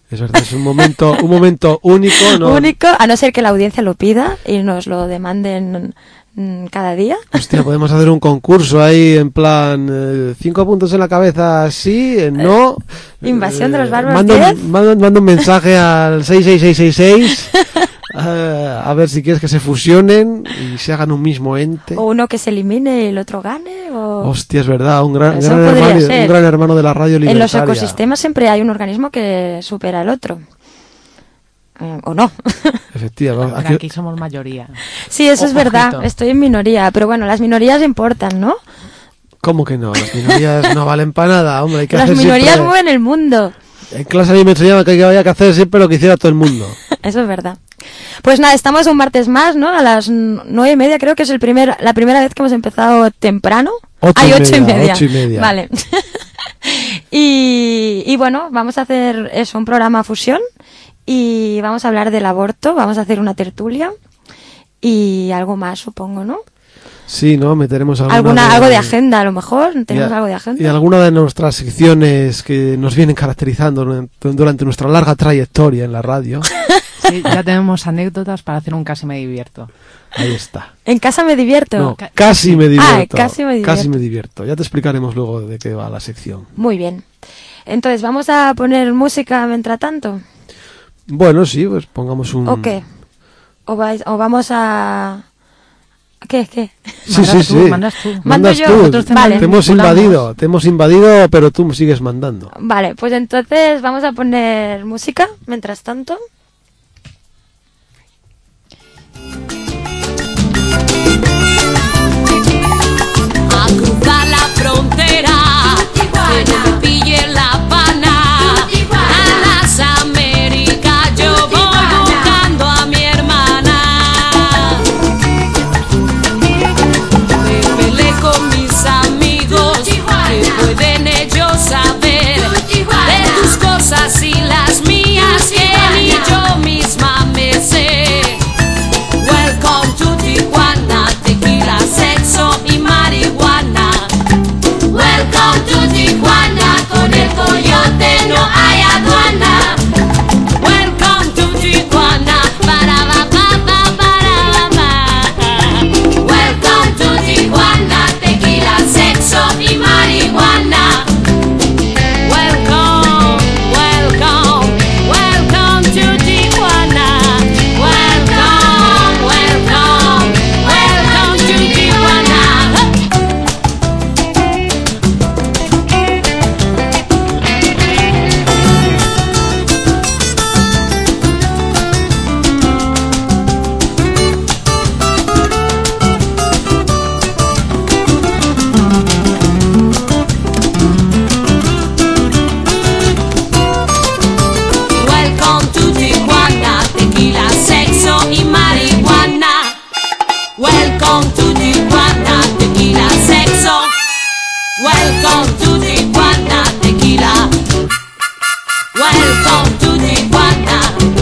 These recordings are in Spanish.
Es verdad, es un momento único, ¿no? Único, a no ser que la audiencia lo pida y nos lo demanden cada día. Hostia, podemos hacer un concurso ahí en plan 5 puntos en la cabeza, sí, no. Invasión de los bárbaros. Mando un mensaje al 66666 a ver si quieres que se fusionen y se hagan un mismo ente. O uno que se elimine y el otro gane. Hostia, es verdad, un gran hermano de la radio libertaria. En los ecosistemas siempre hay un organismo que supera al otro. O no. Efectivamente. Aquí somos mayoría. Sí, eso es verdad. Estoy en minoría. Pero bueno, las minorías importan, ¿no? ¿Cómo que no? Las minorías no valen para nada, hombre. Hay que las minorías mueven el mundo. En clase a mí me enseñaban que había que hacer siempre lo que hiciera todo el mundo. Eso es verdad. Pues nada, estamos un martes más, ¿no? A las 9:30, creo que es la primera vez que hemos empezado temprano. 8:30. Vale. Y bueno, vamos a hacer eso, un programa fusión. Y vamos a hablar del aborto, vamos a hacer una tertulia y algo más, supongo, ¿no? Sí, ¿no? Meteremos algo de agenda, a lo mejor. Tenemos algo de agenda. Y alguna de nuestras secciones que nos vienen caracterizando durante nuestra larga trayectoria en la radio. Sí, ya tenemos anécdotas para hacer un Casi me divierto. Ahí está. ¿En casa me divierto? No, casi me divierto. Casi me divierto. Casi me divierto. Ya te explicaremos luego de qué va la sección. Muy bien. Entonces, ¿vamos a poner música mientras tanto? Bueno, sí, pues pongamos un... ¿O qué? ¿O vamos a...? ¿Qué? Sí. Mandas tú. ¿Mando yo? Vale. Te hemos invadido, pero tú sigues mandando. Vale, pues entonces vamos a poner música mientras tanto. A cruzar la frontera, que no me pille la pana. A las Américas yo voy buscando a mi hermana. Me peleé con mis amigos, que pueden ellos saber de tus cosas y las mías, que ni yo misma me sé. Welcome to Tijuana, tequila, sexo y marihuana. Welcome to Tijuana, con el coyote no hay aduana. Welcome to Tijuana, para Welcome to Tijuana, tequila, sexo y marihuana. Welcome to Tijuana. Welcome to Tijuana. Welcome to Tijuana, tequila, sexo y marihuana. Welcome to Tijuana, tequila, sexo. Welcome to Tijuana, tequila. Welcome to Tijuana.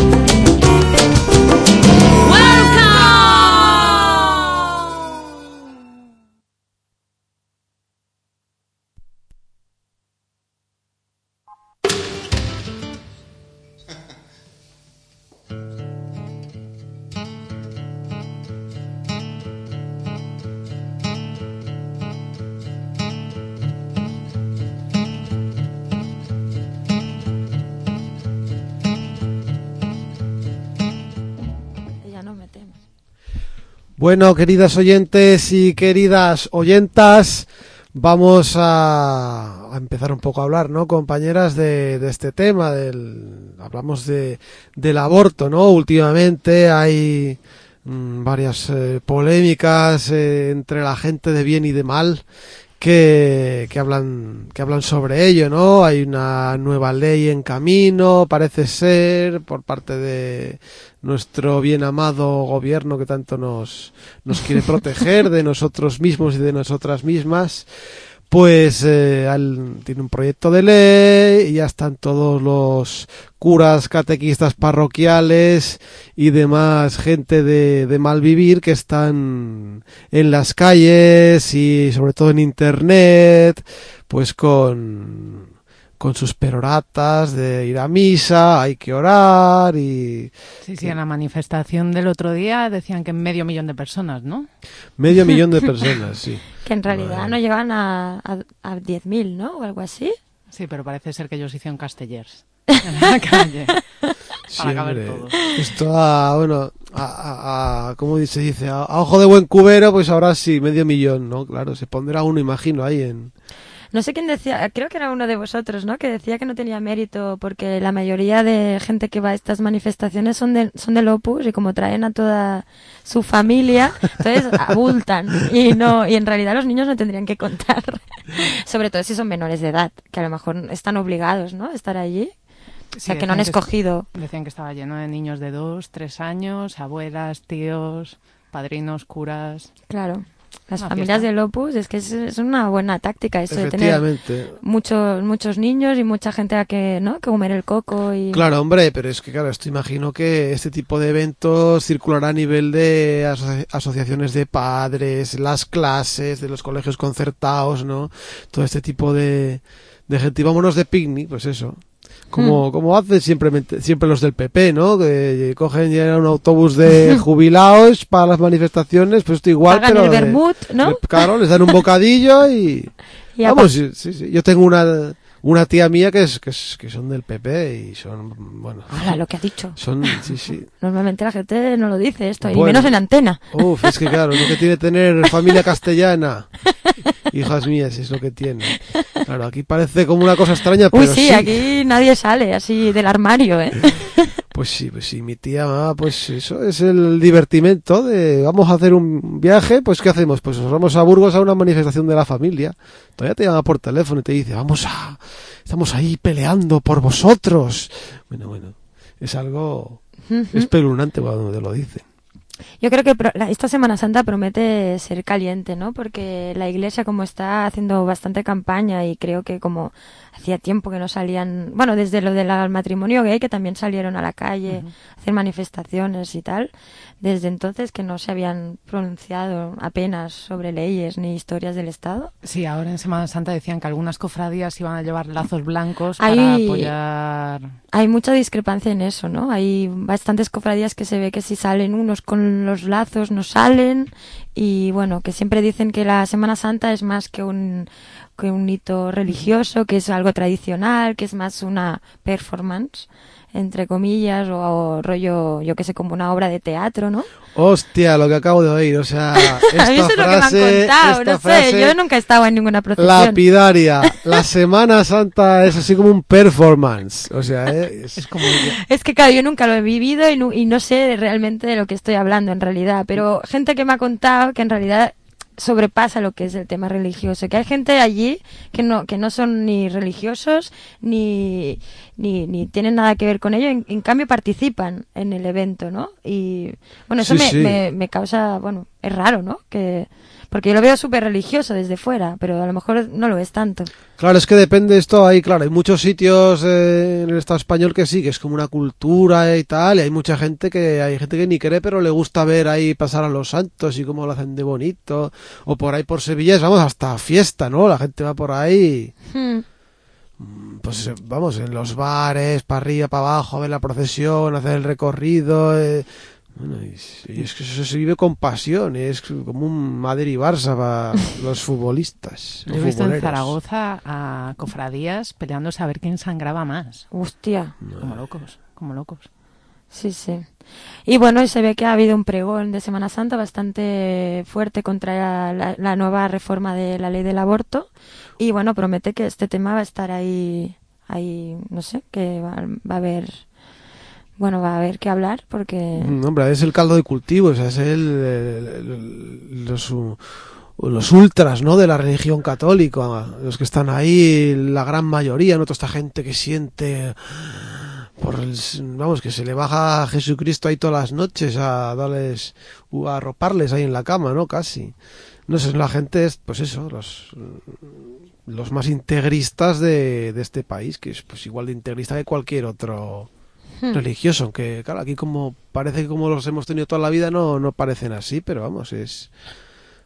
Welcome. Ya nos metemos. Bueno, queridas oyentes y queridas oyentas, vamos a empezar un poco a hablar, ¿no, compañeras, de este tema? Hablamos del aborto, ¿no? Últimamente hay varias polémicas entre la gente de bien y de mal que hablan sobre ello, ¿no? Hay una nueva ley en camino, parece ser, por parte de nuestro bien amado gobierno que tanto nos quiere proteger de nosotros mismos y de nosotras mismas. Pues tiene un proyecto de ley y ya están todos los curas, catequistas parroquiales y demás gente de mal vivir que están en las calles y sobre todo en internet, pues con con sus peroratas de ir a misa, hay que orar y... Sí, en la manifestación del otro día decían que 500.000 de personas, ¿no? 500.000 de personas, sí. Que en realidad no llegan a 10.000, ¿no? O algo así. Sí, pero parece ser que ellos hicieron castellers en la calle. Para caber todo. Esto ¿cómo se dice? A ojo de buen cubero, pues ahora sí, 500.000, ¿no? Claro, se pondrá uno, imagino, ahí en... No sé quién decía, creo que era uno de vosotros, ¿no? Que decía que no tenía mérito porque la mayoría de gente que va a estas manifestaciones son del Opus y como traen a toda su familia, entonces abultan y en realidad los niños no tendrían que contar. Sobre todo si son menores de edad, que a lo mejor están obligados, ¿no? A estar allí. O sea, que no han escogido. Decían que estaba lleno de niños de 2, 3 años, abuelas, tíos, padrinos, curas. Claro. Las familias del Opus, es que es una buena táctica eso de tener muchos niños y mucha gente a que comer el coco y... Claro, hombre, pero es que esto imagino que este tipo de eventos circulará a nivel de asociaciones de padres, las clases de los colegios concertados, ¿no? Todo este tipo de gente. Y vámonos de picnic, pues eso. Como hacen siempre los del PP, ¿no? Que cogen ya un autobús de jubilados para las manifestaciones, pues esto igual, pagan pero el vermut, ¿no? Claro, les dan un bocadillo y vamos, sí. Yo tengo una tía mía que son del PP y son, bueno... Ahora, lo que ha dicho. Sí. Normalmente la gente no lo dice esto, y menos en antena. Es que claro, lo que tiene tener familia castellana. Hijas mías, es lo que tiene. Claro, aquí parece como una cosa extraña, pero sí, aquí nadie sale así del armario, ¿eh? Pues sí, mi tía, pues eso es el divertimento de vamos a hacer un viaje, pues ¿qué hacemos? Pues nos vamos a Burgos a una manifestación de la familia. Todavía te llama por teléfono y te dice, estamos ahí peleando por vosotros. Bueno, es algo espeluznante cuando te lo dicen. Yo creo que esta Semana Santa promete ser caliente, ¿no? Porque la Iglesia como está haciendo bastante campaña y creo que como hacía tiempo que no salían, bueno, desde lo del matrimonio gay, que también salieron a la calle a hacer manifestaciones y tal, desde entonces que no se habían pronunciado apenas sobre leyes ni historias del Estado. Sí, ahora en Semana Santa decían que algunas cofradías iban a llevar lazos blancos para apoyar... Hay mucha discrepancia en eso, ¿no? Hay bastantes cofradías que se ve que si salen unos con los lazos no salen y bueno, que siempre dicen que la Semana Santa es más que un hito religioso, que es algo tradicional, que es más una performance, entre comillas, o rollo, yo que sé, como una obra de teatro, ¿no? Hostia, lo que acabo de oír, o sea, a mí eso es lo que me han contado, no sé, yo nunca he estado en ninguna procesión. Lapidaria, la Semana Santa es así como un performance, o sea, es como... Es que claro, yo nunca lo he vivido y no sé realmente de lo que estoy hablando en realidad, pero gente que me ha contado que en realidad sobrepasa lo que es el tema religioso, que hay gente allí que no son ni religiosos ni tienen nada que ver con ello, en cambio participan en el evento, ¿no? Y bueno, eso me causa, bueno, es raro, ¿no? Porque yo lo veo súper religioso desde fuera, pero a lo mejor no lo es tanto. Claro, es que depende esto ahí, claro, hay muchos sitios en el Estado español que sí, que es como una cultura y tal, y hay mucha gente hay gente que ni cree, pero le gusta ver ahí pasar a los santos y cómo lo hacen de bonito, o por ahí por Sevilla, vamos, hasta fiesta, ¿no? La gente va por ahí, pues vamos, en los bares, para arriba, para abajo, a ver la procesión, hacer el recorrido, bueno, y es que eso se vive con pasión, es como un Madrid y Barça para los futbolistas. Yo he visto en Zaragoza a cofradías peleándose a ver quién sangraba más. Hostia. Como locos. Sí. Y bueno, se ve que ha habido un pregón de Semana Santa bastante fuerte contra la nueva reforma de la ley del aborto. Y bueno, promete que este tema va a estar ahí no sé, que va a haber... Bueno, va a haber que hablar porque... Hombre, es el caldo de cultivo, o sea, es los ultras, ¿no?, de la religión católica, los que están ahí, la gran mayoría, ¿no?, toda esta gente que siente... vamos, que se le baja a Jesucristo ahí todas las noches a arroparles ahí en la cama, ¿no?, casi. No sé, la gente es, pues eso, los más integristas de este país, que es pues igual de integrista que cualquier otro... religioso, aunque claro, aquí como parece que como los hemos tenido toda la vida no parecen así, pero vamos, es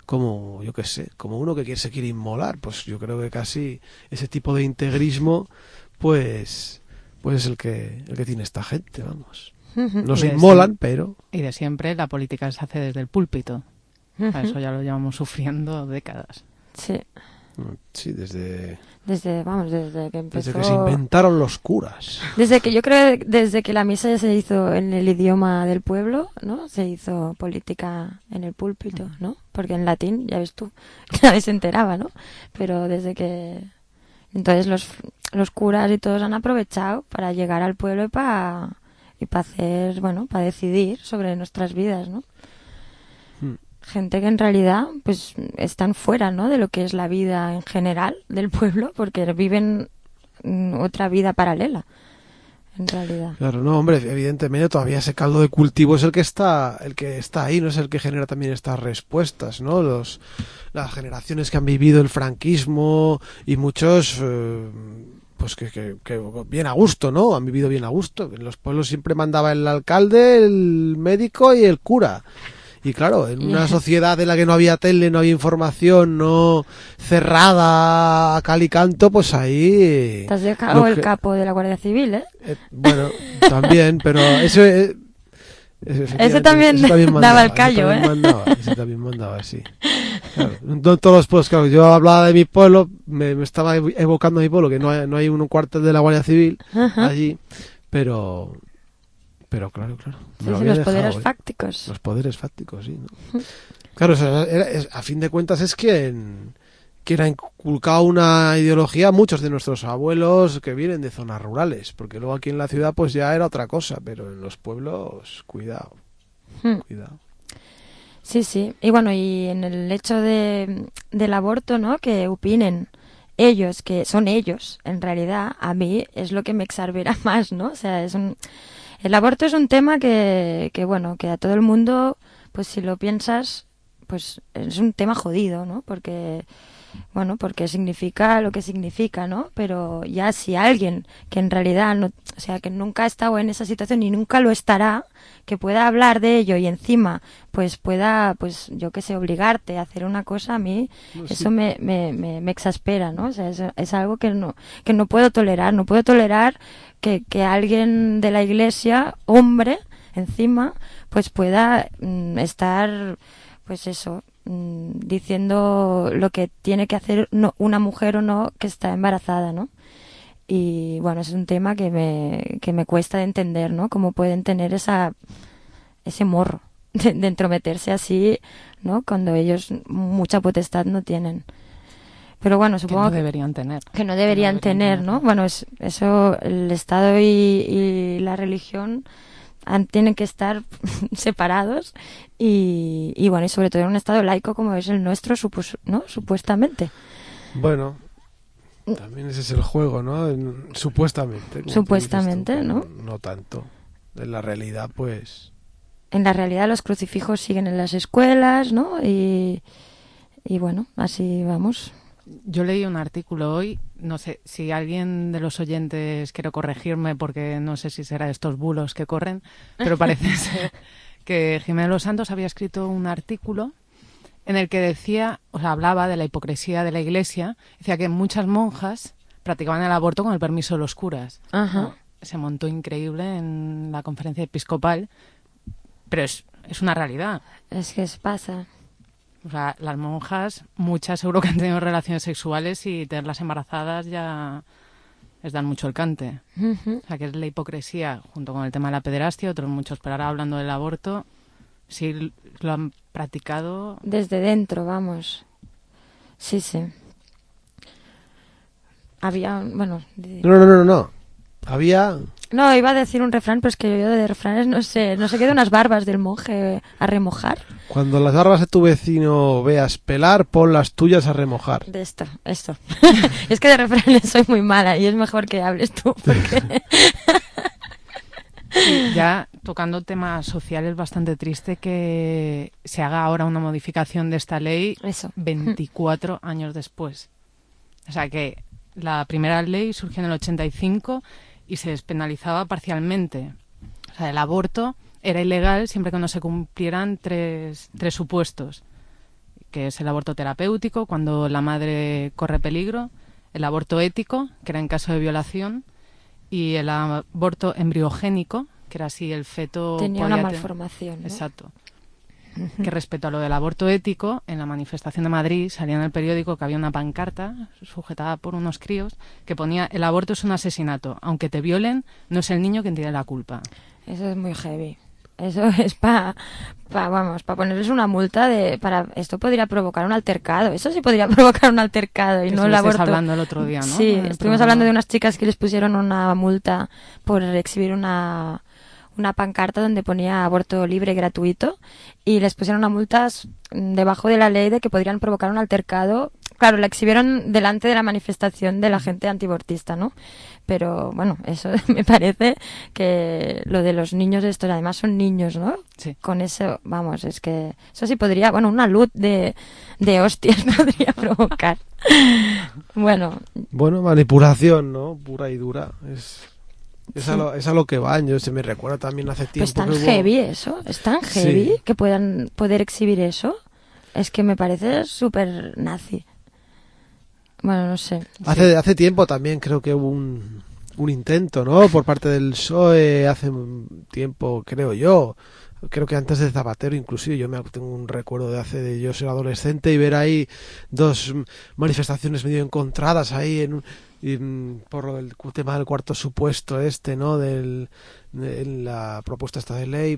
como, yo qué sé, como uno que se quiere inmolar. Pues yo creo que casi ese tipo de integrismo, pues es el que tiene esta gente, vamos. No se inmolan, pero... Y de siempre la política se hace desde el púlpito. Eso ya lo llevamos sufriendo décadas. Sí. Sí, desde que empezó... Desde que se inventaron los curas. Desde que la misa se hizo en el idioma del pueblo, ¿no? Se hizo política en el púlpito, ¿no? Porque en latín, ya ves tú, nadie se enteraba, ¿no? Pero desde que... Entonces los curas y todos han aprovechado para llegar al pueblo y para hacer, bueno, para decidir sobre nuestras vidas, ¿no? Gente que en realidad pues están fuera, ¿no?, de lo que es la vida en general del pueblo, porque viven otra vida paralela, en realidad. Claro, no, hombre, evidentemente todavía ese caldo de cultivo es el que está ahí, no es el que genera también estas respuestas, ¿no? Las generaciones que han vivido el franquismo y muchos pues que bien a gusto, ¿no? Han vivido bien a gusto. En los pueblos siempre mandaba el alcalde, el médico y el cura. Y claro, en una sociedad en la que no había tele, no había información, no cerrada a cal y canto, pues ahí... Te has dejado el capo de la Guardia Civil, ¿eh? Bueno, también, pero eso... Ese también mandaba, daba el callo, ese también mandaba, sí. Claro, no todos los pueblos, claro, yo hablaba de mi pueblo, me estaba evocando a mi pueblo, que no hay un cuartel de la Guardia Civil allí, pero claro. Sí, los poderes fácticos. Los poderes fácticos, sí, ¿no? Claro, a fin de cuentas es quien ha inculcado una ideología a muchos de nuestros abuelos que vienen de zonas rurales, porque luego aquí en la ciudad pues ya era otra cosa, pero en los pueblos, cuidado. Sí. Y bueno, y en el hecho del aborto, ¿no?, que opinen ellos, que son ellos, en realidad, a mí es lo que me exaspera más, ¿no? O sea, el aborto es un tema que bueno, que a todo el mundo, pues si lo piensas, pues es un tema jodido, ¿no? Porque significa lo que significa, ¿no? Pero ya si alguien que en realidad no, o sea, que nunca ha estado en esa situación y nunca lo estará, que pueda hablar de ello y encima pues pueda, pues yo qué sé, obligarte a hacer una cosa, a mí eso me exaspera, ¿no? O sea, es algo que no puedo tolerar. No puedo tolerar que alguien de la iglesia, hombre, encima, pues pueda estar, pues eso, diciendo lo que tiene que hacer una mujer o no que está embarazada, ¿no? Y bueno, es un tema que me cuesta de entender, ¿no? Cómo pueden tener ese morro de entrometerse así, ¿no? Cuando ellos mucha potestad no tienen. Pero bueno, supongo que no deberían tener. Que no deberían tener, ¿no? Bueno, eso, el Estado y la religión tienen que estar separados y bueno, y sobre todo en un Estado laico como es el nuestro, ¿no? Supuestamente. Bueno, también ese es el juego, ¿no? Supuestamente. Supuestamente, tú, ¿no? No tanto. En la realidad, pues... En la realidad los crucifijos siguen en las escuelas, ¿no? Y bueno, así vamos. Yo leí un artículo hoy, no sé si alguien de los oyentes quiere corregirme porque no sé si será estos bulos que corren, pero parece ser que Jimena Los Santos había escrito un artículo en el que decía, o sea, hablaba de la hipocresía de la Iglesia, decía que muchas monjas practicaban el aborto con el permiso de los curas. Ajá. ¿No? Se montó increíble en la conferencia episcopal, pero es una realidad. Es que pasa. O sea, las monjas, muchas seguro que han tenido relaciones sexuales y tenerlas embarazadas ya les dan mucho el cante. O sea, que es la hipocresía, junto con el tema de la pederastia, otros muchos, pero ahora hablando del aborto, sí lo han practicado. Desde dentro, vamos. Sí. Había, bueno... No. Había... No, iba a decir un refrán, pero es que yo de refranes no sé qué de unas barbas del monje a remojar. Cuando las barbas de tu vecino veas pelar, pon las tuyas a remojar. De esto. Es que de refranes soy muy mala y es mejor que hables tú, porque... Sí, ya tocando temas sociales, bastante triste que se haga ahora una modificación de esta ley 24 años después. O sea que la primera ley surgió en el 85 y se despenalizaba parcialmente. O sea, el aborto era ilegal siempre que no se cumplieran tres supuestos. que es el aborto terapéutico, cuando la madre corre peligro, el aborto ético, que era en caso de violación, y el aborto embriogénico, que era si el feto tenía podía una malformación, ¿no? Exacto. Que respecto a lo del aborto ético, en la manifestación de Madrid salía en el periódico que había una pancarta sujetada por unos críos que ponía: el aborto es un asesinato, aunque te violen, no es el niño quien tiene la culpa. Eso es muy heavy. Eso es para ponerles una multa esto podría provocar un altercado. Eso sí podría provocar un altercado y Que no el aborto. Hablando el otro día, ¿no? Sí, estuvimos hablando de unas chicas que les pusieron una multa por exhibir una pancarta donde ponía aborto libre y gratuito, y les pusieron una multa debajo de la ley de que podrían provocar un altercado. Claro, la exhibieron delante de la manifestación de la gente antiabortista, ¿no? Pero bueno, eso me parece que lo de los niños estos, además son niños, ¿no? Sí. Con eso, vamos, es que eso sí podría, bueno, una luz de hostias podría provocar. Bueno, manipulación, ¿no? Pura y dura. Es a lo que van. Yo se me recuerda también hace tiempo. Pues tan heavy eso, es tan heavy que puedan poder exhibir eso. Es que me parece súper nazi. Bueno, no sé. Hace tiempo también creo que hubo un intento, ¿no? Por parte del PSOE, hace un tiempo, creo yo. Creo que antes de Zapatero, inclusive, tengo un recuerdo de yo ser adolescente y ver ahí dos manifestaciones medio encontradas ahí por el tema del cuarto supuesto ¿no? En la propuesta esta de ley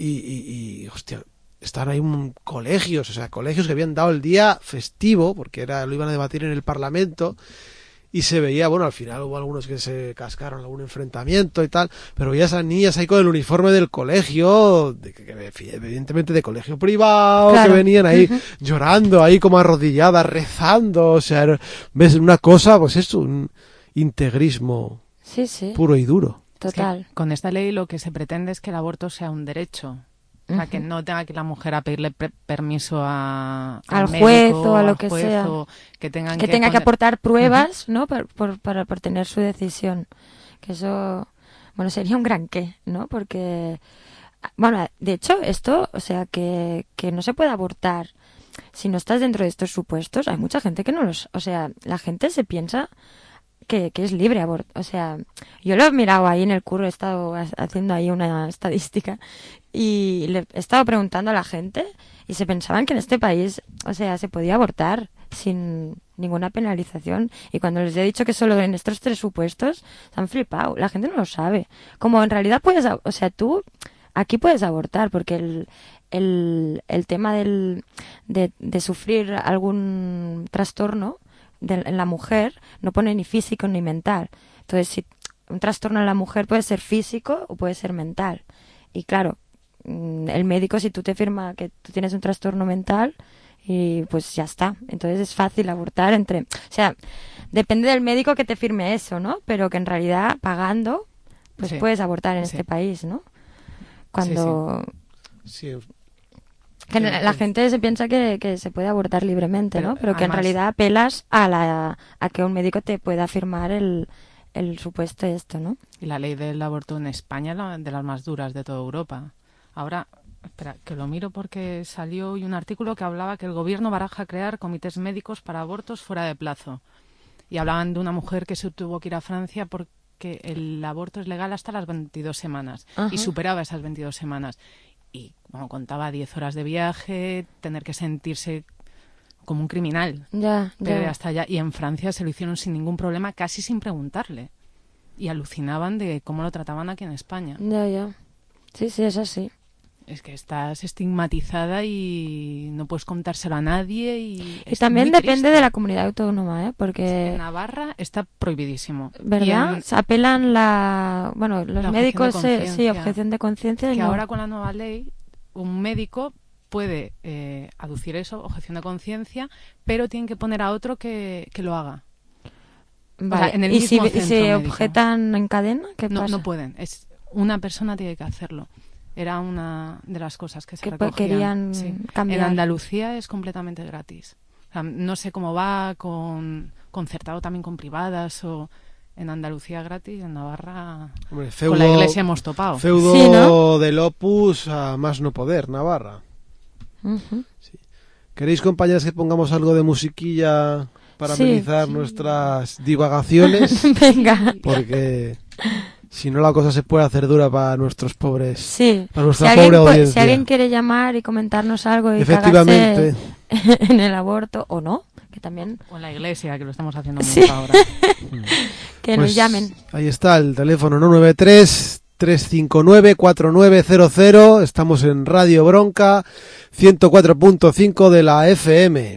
y hostia, estaban ahí colegios que habían dado el día festivo porque lo iban a debatir en el Parlamento. Y se veía, al final hubo algunos que se cascaron algún enfrentamiento y tal, pero veía a esas niñas ahí con el uniforme del colegio, evidentemente de colegio privado, claro, que venían ahí llorando, ahí como arrodilladas, rezando, ves una cosa, pues es un integrismo puro y duro. Total. Es que con esta ley lo que se pretende es que el aborto sea un derecho. O sea, que no tenga que la mujer a pedirle permiso al juez médico, o a lo que sea. Que tenga que aportar pruebas, ¿no? Por tener su decisión. Que eso, sería un gran qué, ¿no? Porque, de hecho, esto, que no se puede abortar si no estás dentro de estos supuestos. Hay mucha gente que no la gente se piensa que es libre aborto. Yo lo he mirado ahí en el curro, he estado haciendo ahí una estadística y le he estado preguntando a la gente y se pensaban que en este país, se podía abortar sin ninguna penalización, y cuando les he dicho que solo en estos 3 supuestos se han flipado. La gente no lo sabe. Como en realidad tú aquí puedes abortar porque el tema de sufrir algún trastorno en la mujer no pone ni físico ni mental. Entonces, si un trastorno en la mujer puede ser físico o puede ser mental. Y claro, el médico, si tú te firma que tú tienes un trastorno mental, y pues ya está. Entonces es fácil abortar depende del médico que te firme eso, ¿no? Pero que en realidad pagando, pues puedes abortar en este país, ¿no? Cuando... Sí. Que la gente se piensa que se puede abortar libremente, ¿no? Pero que en realidad apelas a que un médico te pueda firmar el supuesto esto, ¿no? Y la ley del aborto en España es de las más duras de toda Europa. Ahora, espera, que lo miro porque salió hoy un artículo que hablaba que el gobierno baraja crear comités médicos para abortos fuera de plazo. Y hablaban de una mujer que se tuvo que ir a Francia porque el aborto es legal hasta las 22 semanas. Ajá. Y superaba esas 22 semanas. Y contaba 10 horas de viaje, tener que sentirse como un criminal. Ya. Hasta allá. Y en Francia se lo hicieron sin ningún problema, casi sin preguntarle. Y alucinaban de cómo lo trataban aquí en España. Ya. Sí, es así. Es que estás estigmatizada y no puedes contárselo a nadie. Y también depende de la comunidad autónoma, ¿eh? Porque en Navarra está prohibidísimo. ¿Verdad? Apelan los médicos, objeción de conciencia. Que ahora con la nueva ley, un médico puede aducir eso, objeción de conciencia, pero tienen que poner a otro que lo haga. Vale. En el ¿Y mismo si se objetan en cadena? ¿Qué pasa? No pueden. Una persona tiene que hacerlo. Era una de las cosas que se recogían. Querían cambiar. En Andalucía es completamente gratis. No sé cómo va concertado también con privadas o en Andalucía gratis, en Navarra con la Iglesia hemos topado. Feudo del Opus a más no poder, Navarra. Uh-huh. Sí. ¿Queréis, compañeras, que pongamos algo de musiquilla para Sí. amenizar nuestras divagaciones? Venga. Porque si no la cosa se puede hacer dura para nuestros pobres, Sí. para nuestra pobre Si audiencia. alguien quiere llamar y comentarnos algo y Efectivamente. cagarse en el aborto o no, que también O en la iglesia, que lo estamos haciendo Sí. mucho ahora. que Pues nos llamen. ahí está el teléfono 993-359-4900. Estamos en Radio Bronca 104.5 de la FM.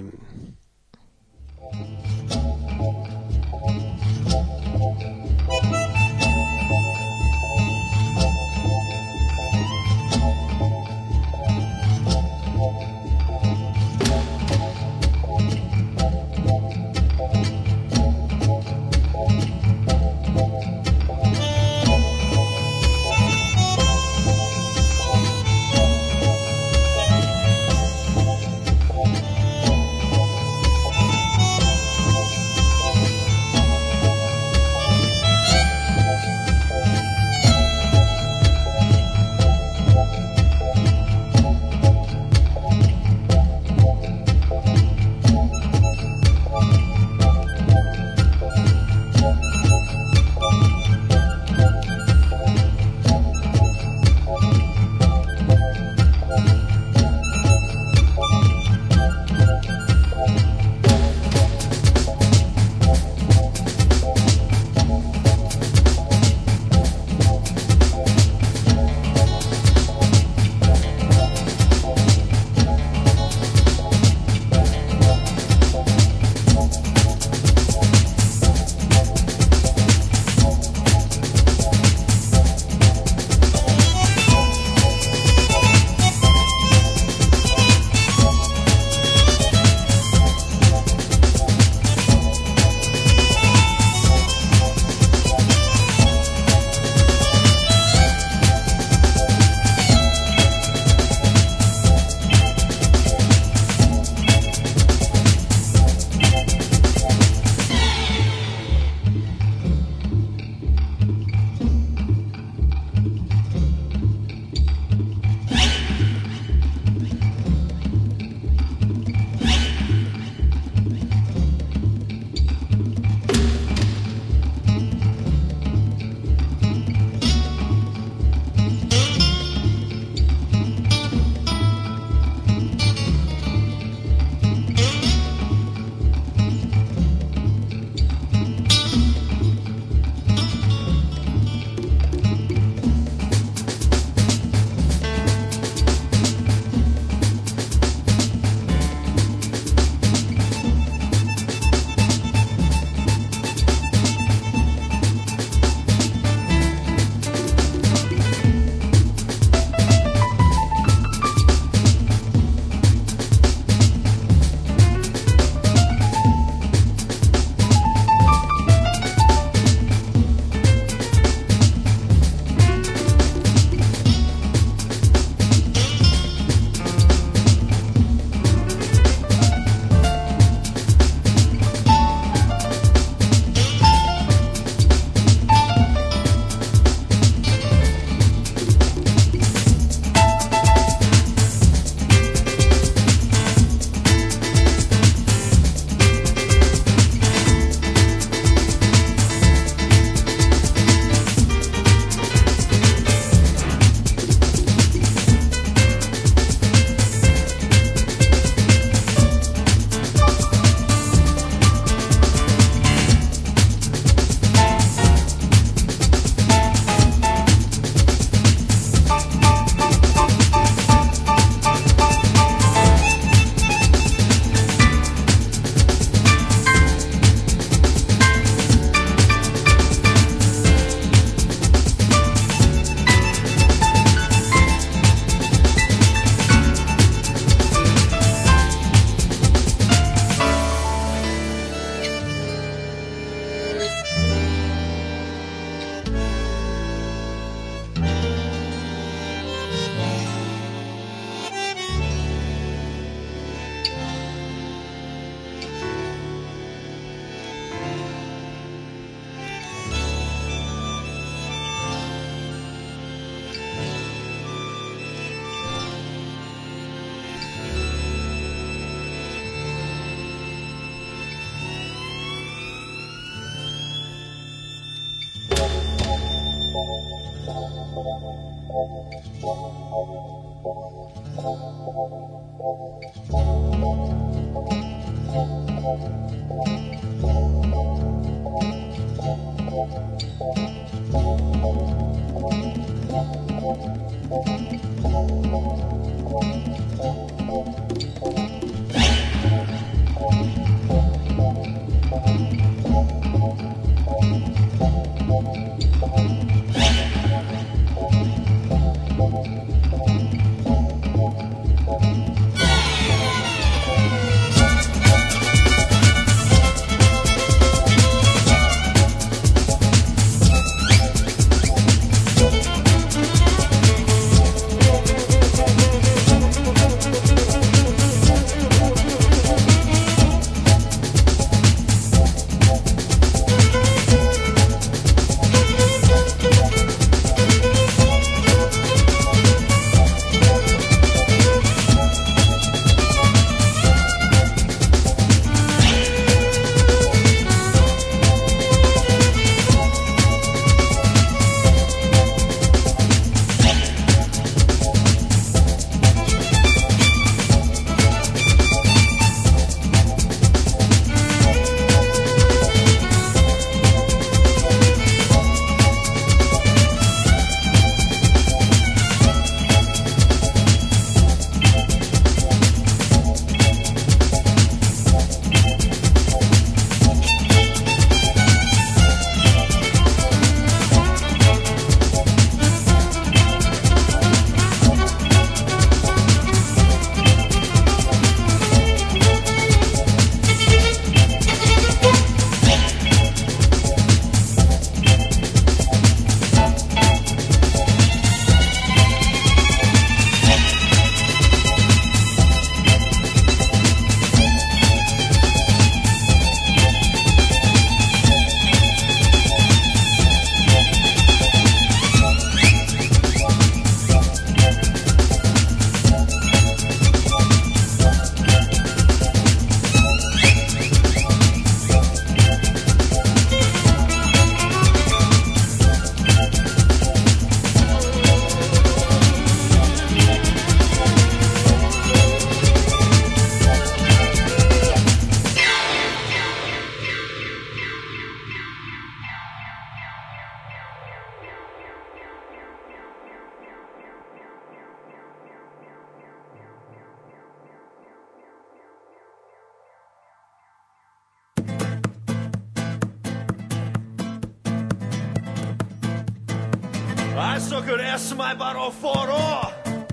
Så gräs mig bara foro.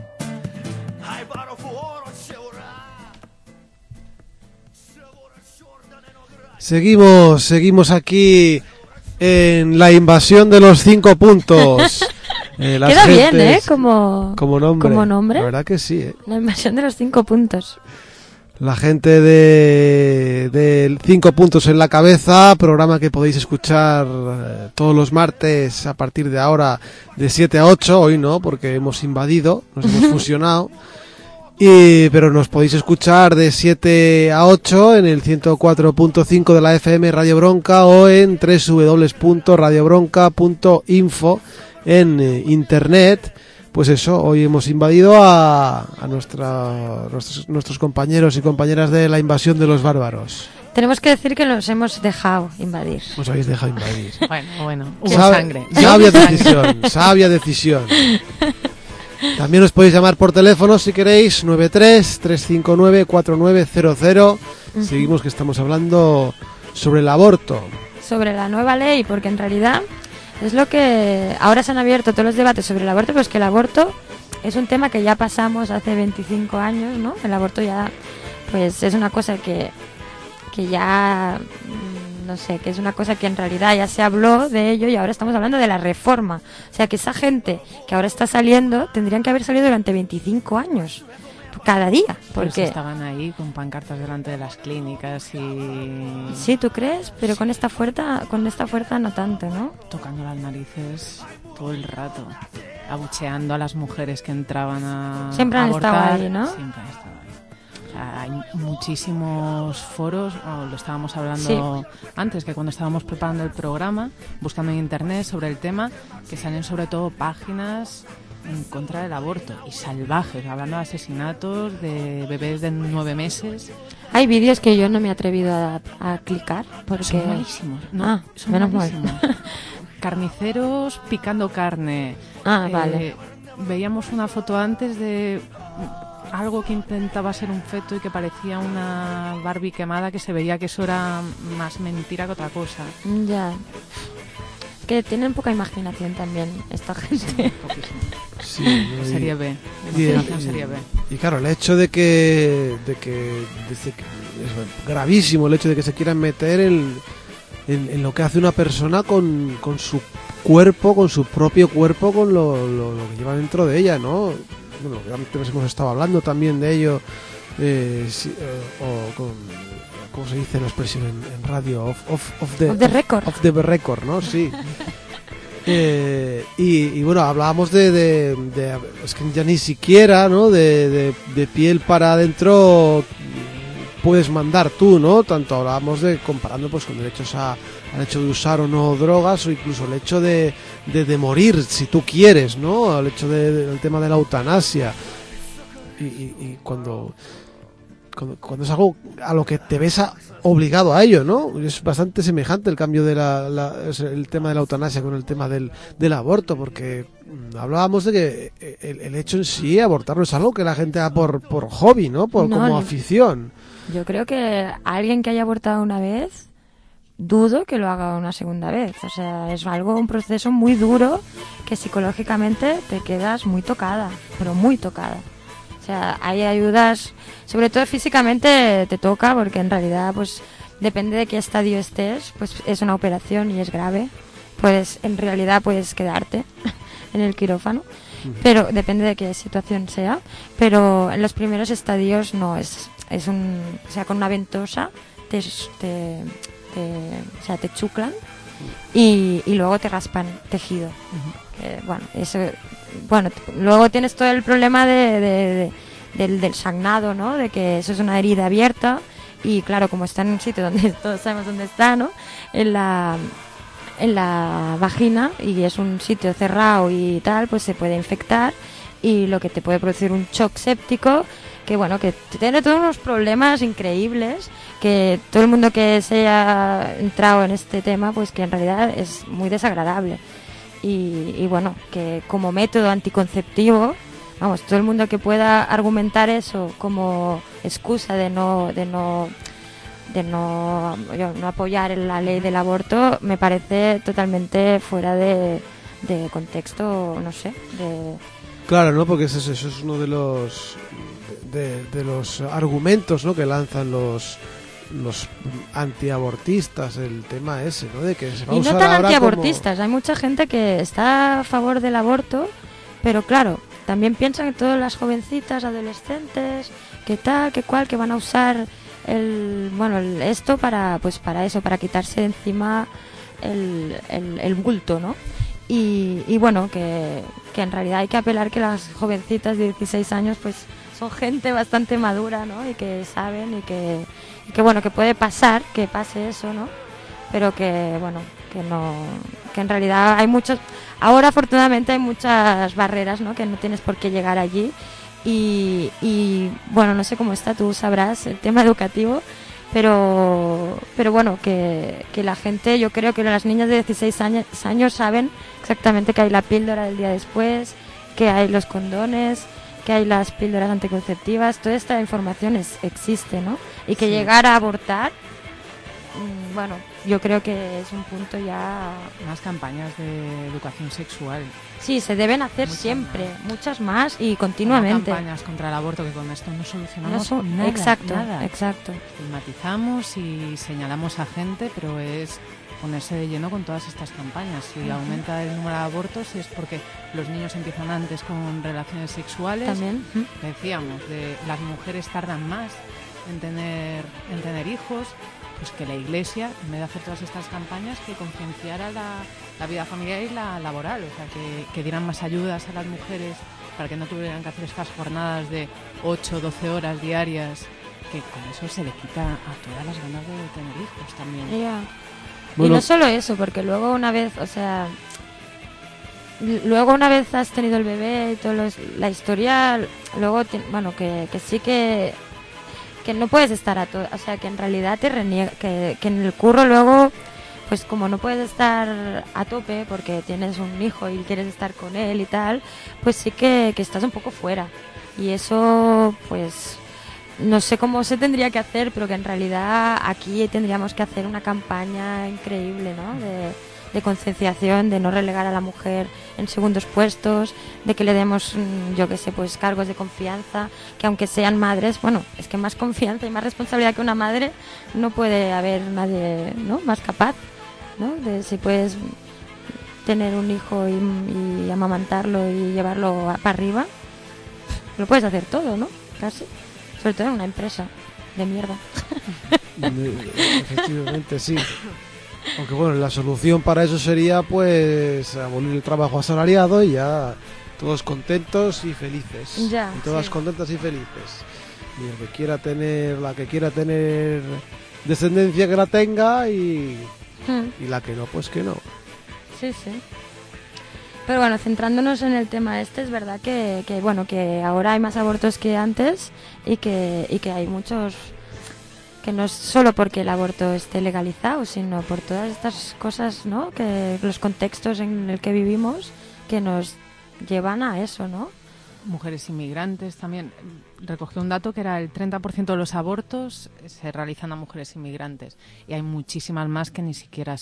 Hai bara foro seura. Seguimos aquí en la invasión de los 5 puntos. Queda bien, como nombre. La verdad que sí, La invasión de los 5 puntos. La gente de 5 puntos en la cabeza, programa que podéis escuchar todos los martes a partir de ahora de 7 a 8, hoy no, porque hemos invadido, nos hemos fusionado, pero nos podéis escuchar de 7 a 8 en el 104.5 de la FM Radio Bronca o en www.radiobronca.info en internet. Pues eso, hoy hemos invadido a nuestros compañeros y compañeras de la invasión de los bárbaros. Tenemos que decir que los hemos dejado invadir. Os habéis dejado invadir. Bueno, hubo sangre. Sabia decisión. También os podéis llamar por teléfono si queréis, 93-359-4900. Seguimos que estamos hablando sobre el aborto. Sobre la nueva ley, porque en realidad es lo que ahora se han abierto todos los debates sobre el aborto, pero es que el aborto es un tema que ya pasamos hace 25 años, ¿no? El aborto ya, pues es una cosa que ya, no sé, que es una cosa que en realidad ya se habló de ello y ahora estamos hablando de la reforma. O sea, que esa gente que ahora está saliendo tendrían que haber salido durante 25 años. Cada día, porque estaban ahí con pancartas delante de las clínicas y... Sí, ¿tú crees? Pero con esta fuerza no tanto, ¿no? Tocando las narices todo el rato, abucheando a las mujeres que entraban a Siempre han abortar. estado ahí, ¿no? Siempre han estado ahí. O hay muchísimos foros, lo estábamos hablando antes, que cuando estábamos preparando el programa, buscando en internet sobre el tema, que salen sobre todo páginas en contra del aborto y salvajes, hablando de asesinatos de bebés de 9 meses. Hay vídeos que yo no me he atrevido a clicar porque Son malísimos. No, son menos malísimos. Carniceros picando carne. Vale. Veíamos una foto antes de algo que intentaba ser un feto y que parecía una Barbie quemada, que se veía que eso era más mentira que otra cosa. Ya. Que tienen poca imaginación también esta gente. Sí, Serie B. Imaginación serie B. Y claro, el hecho de que es gravísimo el hecho de que se quieran meter en lo que hace una persona con su cuerpo, con su propio cuerpo, con lo que lleva dentro de ella, ¿no? Bueno, antes hemos estado hablando también de ello, ¿cómo se dice la expresión en radio? Off the record. Off the record, ¿no? Sí. Y bueno, hablábamos de es que ya ni siquiera, ¿no? De piel para adentro puedes mandar tú, ¿no? Tanto hablábamos de comparando pues con derechos al hecho de usar o no drogas, o incluso el hecho de morir si tú quieres, ¿no? El hecho del tema de la eutanasia. Y cuando es algo a lo que te ves obligado a ello, ¿no? Es bastante semejante el cambio de el tema de la eutanasia con el tema del aborto, porque hablábamos de que el hecho en sí, abortar no es algo que la gente haga por hobby, ¿no? Como afición. Yo creo que alguien que haya abortado una vez, dudo que lo haga una segunda vez. O sea, es un proceso muy duro que psicológicamente te quedas muy tocada, pero muy tocada. O sea, hay ayudas, sobre todo físicamente te toca, porque en realidad, pues, depende de qué estadio estés, pues es una operación y es grave. Pues en realidad puedes quedarte en el quirófano, pero depende de qué situación sea. Pero en los primeros estadios no, o sea, con una ventosa te chuclan y luego te raspan tejido. Luego tienes todo el problema del sangrado, ¿no? De que eso es una herida abierta y claro, como está en un sitio donde todos sabemos dónde está, ¿no? En la vagina, y es un sitio cerrado y tal, pues se puede infectar, y lo que te puede producir un shock séptico que tiene todos unos problemas increíbles, que todo el mundo que se haya entrado en este tema, pues que en realidad es muy desagradable. Y bueno, que como método anticonceptivo, vamos, todo el mundo que pueda argumentar eso como excusa de no apoyar la ley del aborto, me parece totalmente fuera de contexto, no sé. Claro, ¿no? Porque eso es uno de los argumentos, ¿no? Que lanzan los antiabortistas, el tema ese, ¿no? De que se va a usar no tan ahora antiabortistas, hay mucha gente que está a favor del aborto, pero claro, también piensan que todas las jovencitas, adolescentes, que tal, que cual, que van a usar esto para eso, para quitarse de encima el bulto, ¿no? Y bueno, que en realidad hay que apelar que las jovencitas de 16 años pues son gente bastante madura, ¿no? Y que saben y que puede pasar, que pase eso, ¿no? Pero que en realidad hay ahora afortunadamente hay muchas barreras, ¿no? Que no tienes por qué llegar allí y bueno, no sé cómo está, tú sabrás el tema educativo, pero bueno, que la gente, yo creo que las niñas de 16 años saben exactamente que hay la píldora del día después, que hay los condones, que hay las píldoras anticonceptivas, toda esta información existe, ¿no? Y que llegar a abortar, bueno, yo creo que es un punto ya... Más campañas de educación sexual. Sí, se deben hacer muchas más y continuamente. No campañas contra el aborto, que con esto no solucionamos nada. Exacto, nada. exacto. Estigmatizamos y señalamos a gente, pero es ponerse de lleno con todas estas campañas. Si aumenta el número de abortos es porque los niños empiezan antes con relaciones sexuales. También. Decíamos, las mujeres tardan más en tener hijos, pues que la Iglesia, en vez de hacer todas estas campañas, que concienciara la vida familiar y la laboral, o sea, que dieran más ayudas a las mujeres para que no tuvieran que hacer estas jornadas de 8 o 12 horas diarias que con eso se le quita a todas las ganas de tener hijos también. Ya. Bueno. Y no solo eso, porque luego una vez, o sea, luego una vez has tenido el bebé y todo la historia, luego, bueno, que sí que no puedes estar a todo, o sea, que en realidad te reniega, que en el curro luego, pues como no puedes estar a tope porque tienes un hijo y quieres estar con él y tal, pues sí que estás un poco fuera. Y eso, pues, no sé cómo se tendría que hacer, pero que en realidad aquí tendríamos que hacer una campaña increíble, ¿no? De concienciación, de no relegar a la mujer en segundos puestos, de que le demos, yo qué sé, pues cargos de confianza, que aunque sean madres, bueno, es que más confianza y más responsabilidad que una madre no puede haber nadie, ¿no? Más capaz, ¿no? De si puedes tener un hijo y amamantarlo y llevarlo para arriba, lo puedes hacer todo, ¿no? Casi, sobre todo en una empresa de mierda. Efectivamente, sí. Aunque bueno, la solución para eso sería pues abolir el trabajo asalariado y ya todos contentos y felices. Ya, y todas sí. contentas y felices. Y el que quiera tener, la que quiera tener descendencia que la tenga y la que no, pues que no. Sí, sí. Pero bueno, centrándonos en el tema este, es verdad que bueno, que ahora hay más abortos que antes y que hay muchos, que no es solo porque el aborto esté legalizado, sino por todas estas cosas, ¿no? Que los contextos en el que vivimos que nos llevan a eso, ¿no? Mujeres inmigrantes también. Recogió un dato que era el 30% de los abortos se realizan a mujeres inmigrantes y hay muchísimas más que ni siquiera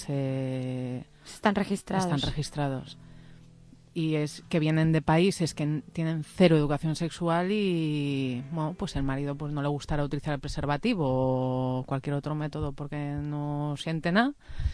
Están registrados. Y es que vienen de países que tienen cero educación sexual y, bueno, pues el marido pues no le gustará utilizar el preservativo o cualquier otro método porque no siente nada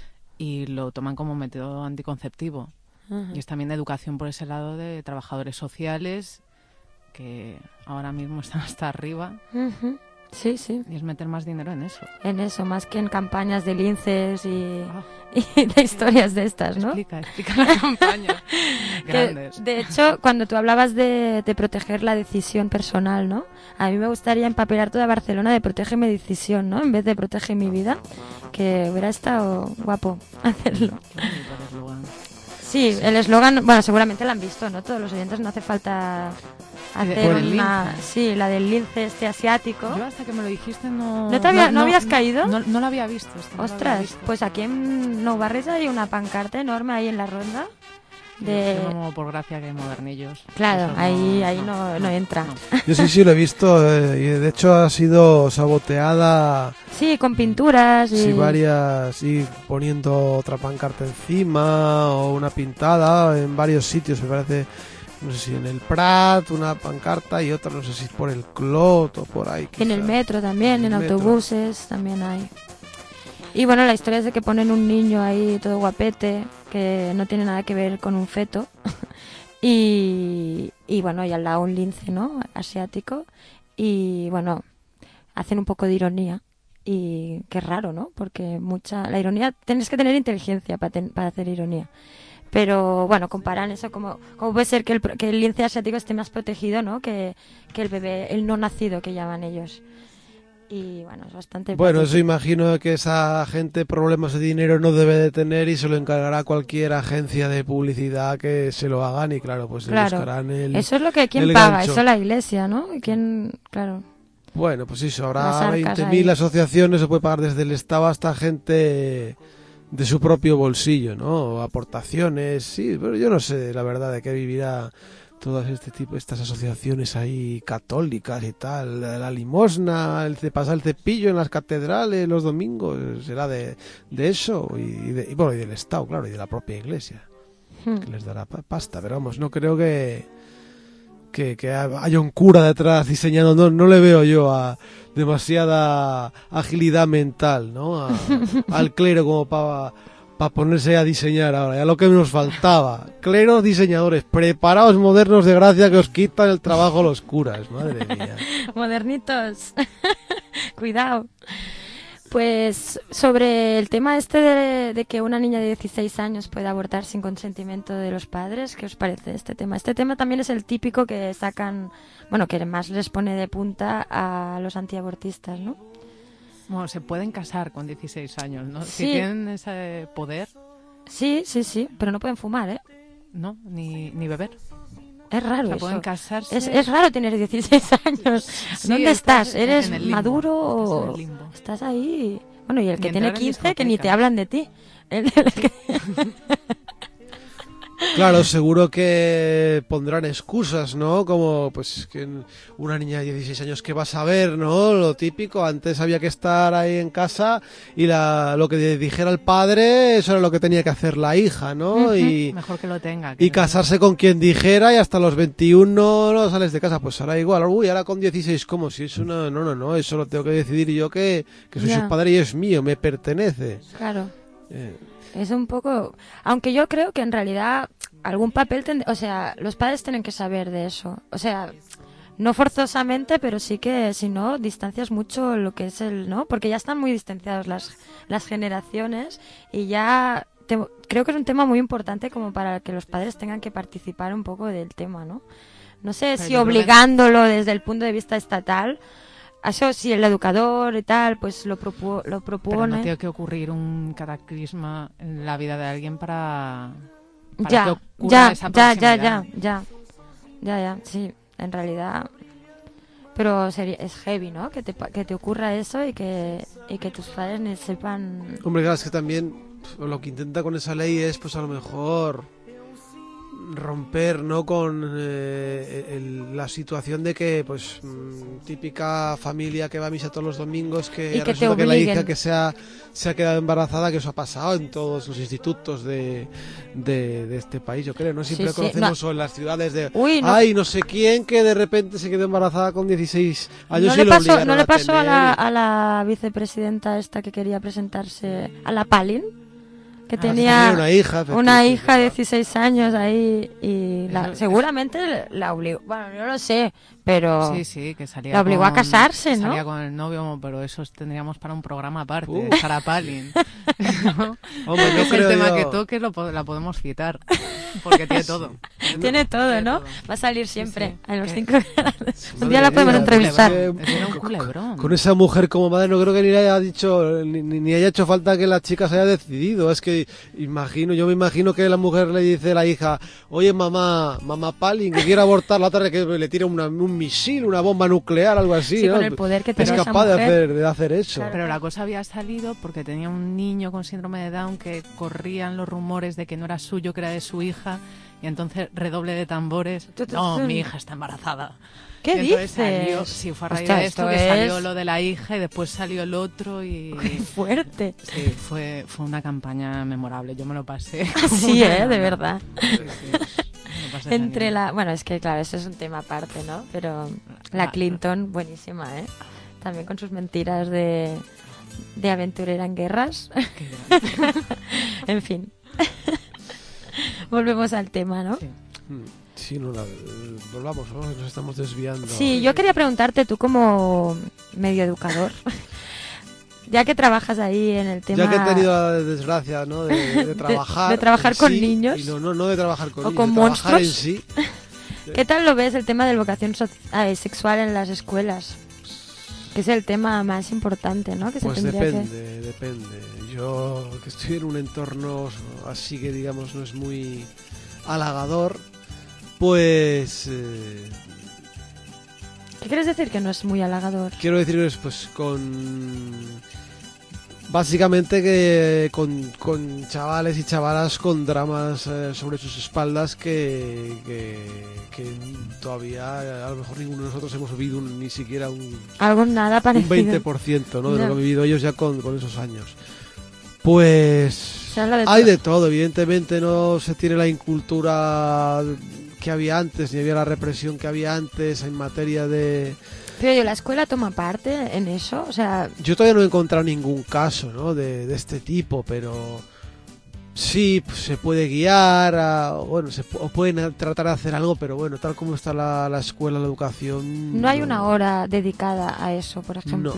y lo toman como método anticonceptivo. Uh-huh. Y es también educación por ese lado de trabajadores sociales que ahora mismo están hasta arriba. Uh-huh. Sí, sí. Y es meter más dinero en eso. En eso, más que en campañas de linces y de historias de estas, ¿no? Explica la campaña. Grandes. De hecho, cuando tú hablabas de proteger la decisión personal, ¿no? A mí me gustaría empapelar toda Barcelona de protege mi decisión, ¿no? En vez de protege mi vida, que hubiera estado guapo hacerlo. Qué bonito el eslogan. Sí, el eslogan, bueno, seguramente lo han visto, ¿no? Todos los oyentes, no hace falta hacer Por el una... lince. Sí, la del lince este asiático. Yo hasta que me lo dijiste no... ¿No habías caído? No lo había visto. No lo había Ostras, visto. pues aquí en Nou Barris hay una pancarta enorme ahí en la ronda. Yo como por gracia que hay modernillos. Claro, Esos ahí no entra. Yo sí lo he visto y de hecho ha sido saboteada. Sí, con pinturas y... Sí, varias, y poniendo otra pancarta encima o una pintada en varios sitios, me parece, no sé si en el Prat una pancarta y otra no sé si por el Clot o por ahí. En el quizá. metro también, en el metro. autobuses también hay. Y bueno, la historia es de que ponen un niño ahí todo guapete, que no tiene nada que ver con un feto. y bueno, y al lado un lince, ¿no? Asiático. Y bueno, hacen un poco de ironía. Y qué raro, ¿no? Porque la ironía, tienes que tener inteligencia para hacer ironía. Pero bueno, comparan eso como puede ser que el lince asiático esté más protegido, ¿no? Que el bebé, el no nacido que llaman ellos. Y bueno, es bastante... Bueno, patético. eso imagino que esa gente problemas de dinero no debe de tener y se lo encargará cualquier agencia de publicidad que se lo hagan y claro, pues se buscarán eso es lo que... ¿Quién el paga? gancho. Eso la iglesia, ¿no? ¿Quién? Claro. Bueno, pues eso, Las habrá arcas 20.000 ahí. asociaciones, se puede pagar desde el Estado hasta gente de su propio bolsillo, ¿no? Aportaciones, sí, pero yo no sé la verdad de qué vivirá todas estas asociaciones ahí católicas y tal, la limosna, pasar el cepillo en las catedrales los domingos, será de eso y del Estado, claro, y de la propia iglesia, que les dará pasta, pero vamos, no creo que haya un cura detrás diseñando, no le veo yo a demasiada agilidad mental, ¿no? Al clero como para ponerse a diseñar ahora, ya lo que nos faltaba. Cleros diseñadores, preparaos modernos de gracia que os quitan el trabajo los curas, madre mía. Modernitos. Cuidado. Pues sobre el tema este de que una niña de 16 años pueda abortar sin consentimiento de los padres, ¿qué os parece este tema? Este tema también es el típico que sacan, bueno, que más les pone de punta a los antiabortistas, ¿no? Bueno, se pueden casar con 16 años, ¿no? Sí. Si tienen ese poder, Sí, pero no pueden fumar, ¿eh? no, ni beber. Es raro O sea, eso. pueden casarse. Es raro tener 16 años. Sí, ¿Dónde estás? en ¿Eres el limbo. maduro Estás en o el limbo. estás ahí? Bueno, y el que Ni tiene entrar en 15 que ni te discotecas. hablan de ti. Claro, seguro que pondrán excusas, ¿no? Como, pues, que una niña de 16 años que va a saber, ¿no? Lo típico, antes había que estar ahí en casa y lo que dijera el padre, eso era lo que tenía que hacer la hija, ¿no? Y Mejor que lo tenga. y casarse con quien dijera y hasta los 21 no sales de casa, pues ahora igual, uy, ahora con 16, ¿cómo? Si es una... No, eso lo tengo que decidir yo que soy Ya. su padre y es mío, me pertenece. Claro. Eh, Es un poco... Aunque yo creo que en realidad algún papel... O sea, los padres tienen que saber de eso. O sea, no forzosamente, pero sí que, si no, distancias mucho lo que es el... ¿no? Porque ya están muy distanciados las generaciones y ya... creo que es un tema muy importante como para que los padres tengan que participar un poco del tema, ¿no? No sé Pero si yo creo que- obligándolo desde el punto de vista estatal... Eso si el educador y tal, pues lo Pero propone. no tiene que ocurrir un cataclisma en la vida de alguien para que Ya, ocurra esa proximidad. ya, sí, en realidad. Pero es heavy, ¿no? Que te ocurra eso y que tus padres ni sepan. Hombre, claro, es que también lo que intenta con esa ley es, pues a lo mejor romper, ¿no? Con la situación de que, pues, típica familia que va a misa todos los domingos, que Y que te resulta que la obliguen. hija que se ha quedado embarazada, que eso ha pasado en todos los institutos de este país, yo creo, ¿no? Siempre Sí, sí, conocemos o en las ciudades de, Uy, no. ay, no sé quién que de repente se quedó embarazada con 16 años ¿No y le lo pasó, obligaron no le pasó a tener. a la vicepresidenta esta que quería presentarse, a la Palin? Que Tenía tenía una hija, una efectivamente, hija de ¿verdad? 16 años ahí y Eso- seguramente la obligó. Bueno, yo lo sé, pero Sí, que salía la obligó a casarse, ¿no? Salía con el novio, pero eso tendríamos para un programa aparte, Uf. Sarah Palin. ¿No? Hombre, no Es el creo tema yo. que toque, la podemos citar, porque tiene todo. tiene todo, tiene ¿no? todo. Va a salir siempre sí. en los Que- 5 grados. Un Madre día la podemos mía, entrevistar. Era un culebrón. Con esa mujer como madre no creo que ni le haya dicho ni haya hecho falta que la chica se haya decidido. Es que yo me imagino que la mujer le dice a la hija, oye mamá Palin, que quiere abortar, la otra que le tira un misil, una bomba nuclear, algo así, Sí, ¿no? con el poder que Es tiene esa capaz mujer. de hacer eso. Claro. Pero la cosa había salido porque tenía un niño con síndrome de Down que corrían los rumores de que no era suyo, que era de su hija, y entonces redoble de tambores. No, mi hija está embarazada. ¿Qué Y entonces dices? Salió, sí, fue a raíz Hostia, de esto esto que es- salió lo de la hija y después salió el otro y... Qué fuerte. Sí, fue una campaña memorable. Yo me lo pasé. Sí, de verdad. Me lo pasé Entre genial. bueno, es que claro, eso es un tema aparte, ¿no? Pero la Ah, Clinton, buenísima, ¿eh? También con sus mentiras de aventurera en guerras. Qué grande. En fin. Volvemos al tema, ¿no? Sí. Sí, no, volvamos, ¿no? Nos estamos desviando. Sí, yo quería preguntarte, tú como medio educador, ya que trabajas ahí en el tema... Ya que he tenido la desgracia, ¿no? De trabajar. de trabajar en con sí, niños. y no de trabajar con O niños, con de trabajar en monstruos. sí. ¿Qué tal lo ves el tema de la educación sexual en las escuelas? Que es el tema más importante, ¿no? Que Pues se tendría depende. Yo que estoy en un entorno así que digamos no es muy halagador, pues ¿Qué quieres decir que no es muy halagador? quiero deciros pues básicamente que con chavales y chavalas con dramas sobre sus espaldas que todavía a lo mejor ninguno de nosotros hemos vivido ni siquiera un Algo nada parecido. 20%, ¿no? De Ya. lo que han vivido ellos ya con esos años. Pues sea, la de hay todo. de todo, evidentemente no se tiene la incultura que había antes, ni había la represión que había antes en materia de... Pero yo, ¿la escuela toma parte en eso? O sea, Yo todavía no he encontrado ningún caso, ¿no? de este tipo, pero sí, pues, se puede guiar, bueno, o pueden tratar de hacer algo, pero bueno, tal como está la escuela, la educación... no hay una hora dedicada a eso, por ejemplo. No.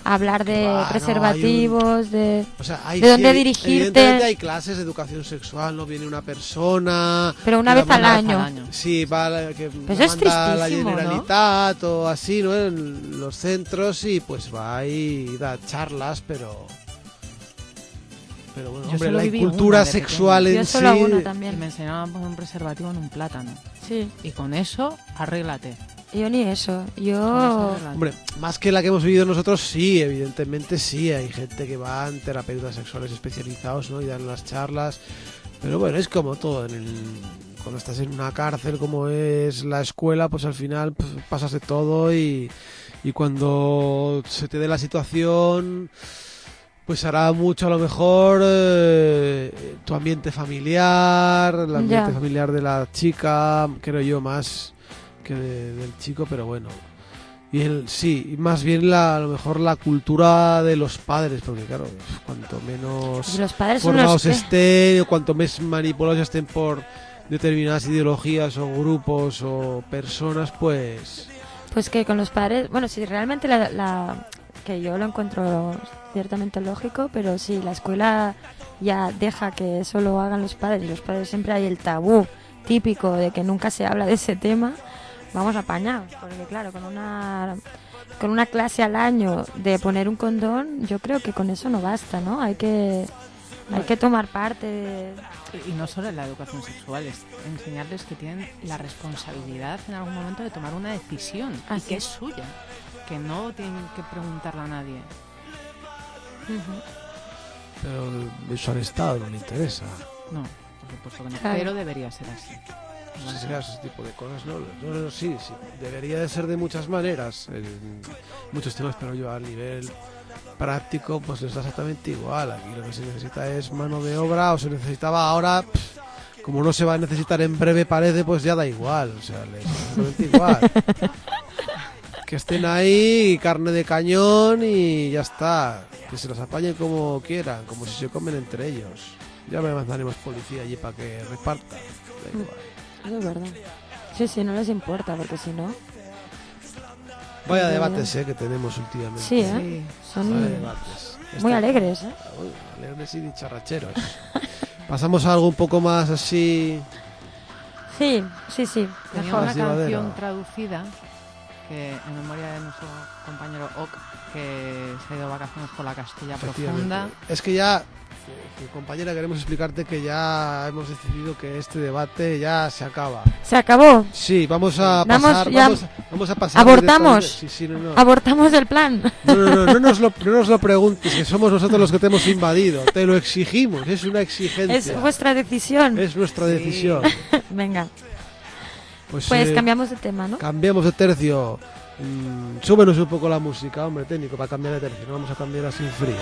hablar de Ah, no, preservativos, de hay, de dónde sí, dirigirte. evidentemente hay clases de educación sexual, no viene una persona. Pero una que vez la al manda- año. Sí, va que Pues la es manda a la tristísimo, ¿no? Generalitat o así, ¿no? En los centros y pues va y da charlas, pero bueno, Yo hombre, solo la viví cultura una de sexual pequeña. en Yo solo hago una sí. Y también. me enseñaban a poner un preservativo en un plátano. Sí, Y con eso, arréglate. yo ni eso. Con eso Yo... arréglate. Hombre, más que la que hemos vivido nosotros, sí, evidentemente sí. Hay gente que va en terapeutas sexuales especializados, ¿no? Y dan las charlas. Pero bueno, es como todo. Cuando estás en una cárcel como es la escuela, pues al final pues, pasas de todo y cuando se te dé la situación, pues hará mucho a lo mejor tu ambiente familiar, el ambiente Ya. familiar de la chica, creo yo, más que del chico, pero bueno. Y sí, más bien a lo mejor la cultura de los padres, porque claro, cuanto menos Y los padres son formados los que... estén, o cuanto más manipulados estén por determinadas ideologías o grupos o personas, pues Pues que con los padres, bueno, si realmente que yo lo encuentro ciertamente lógico, pero si la escuela ya deja que eso lo hagan los padres, y los padres siempre hay el tabú típico de que nunca se habla de ese tema, vamos apañados, porque claro, con una clase al año de poner un condón, yo creo que con eso no basta, ¿no? Hay que tomar parte de... Y no solo en la educación sexual, es enseñarles que tienen la responsabilidad en algún momento de tomar una decisión y Así que es. es suya, que no tienen que preguntarle a nadie. pero eso al Estado no le interesa. No, por supuesto que no, Claro. pero debería ser así. Pues será ese tipo de cosas, ¿no? No, sí, debería de ser de muchas maneras, en muchos temas, pero yo a nivel práctico pues está exactamente igual. Aquí lo que se necesita es mano de obra, o se necesitaba ahora, como no se va a necesitar en breve parece, pues ya da igual, o sea, les exactamente igual. Que estén ahí, carne de cañón y ya está. Que se los apañen como quieran, como si se comen entre ellos. Ya me mandaremos policía allí para que reparta. Da igual. Eso es verdad. Sí, no les importa, porque si no... Vaya debates que tenemos últimamente. Sí, ¿eh? Sí. Son Vaya debates. muy alegres, ¿eh? Uy, alegres y dicharracheros. Pasamos a algo un poco más así. Sí. Tenía Mejor. una Más llevadero. canción traducida que en memoria de nuestro compañero Ock, que se ha ido de vacaciones por la Castilla Efectivamente. profunda. Es que ya, compañera, queremos explicarte que ya hemos decidido que este debate ya se acaba. Se acabó. Sí, vamos a Damos pasar. ya- Vamos a pasar. ¿Abortamos? directamente- Sí, no. Abortamos el plan. No nos lo preguntes, que somos nosotros los que te hemos invadido. Te lo exigimos, es una exigencia. Es vuestra decisión. Es nuestra decisión. Venga, Pues, pues cambiamos de tema, ¿no? cambiamos de tercio. Súbenos un poco la música, hombre, técnico, para cambiar de tercio. No vamos a cambiar así en frío.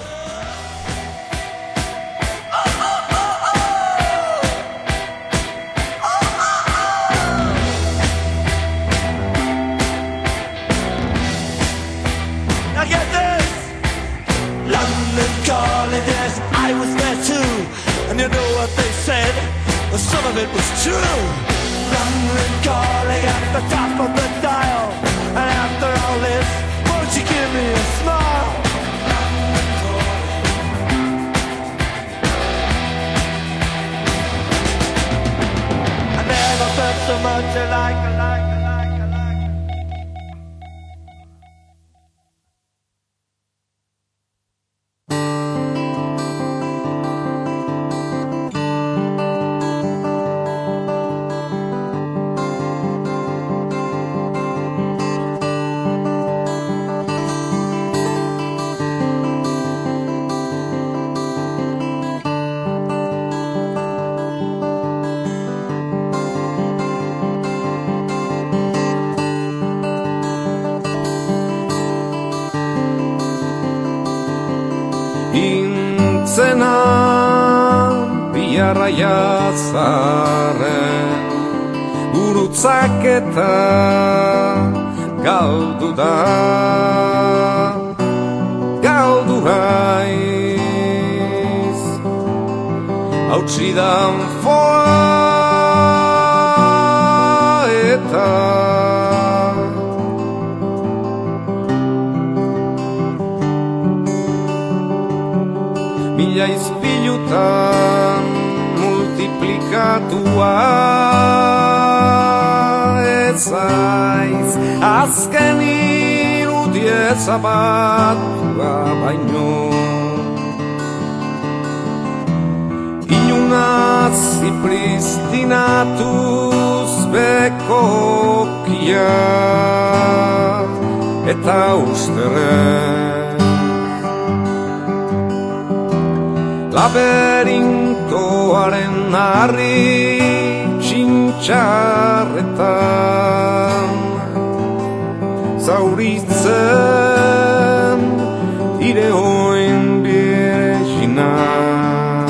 Now get this! London calling, yes, I was there too. And you know what they said? Well, some of it was true. London calling at the top of the dial. And after all this, won't you give me a smile? I never felt so much alike. Intzena biarra jatzaren Gurutzak eta galdu da Galdu haiz Hautsidan foa eta ispilutan multiplikatua ez aiz azken irudieza batua baino inunaz ipristinatuz bekokia eta usterrez laberintoaren harri txintxarretan zauritzen ire oin behinak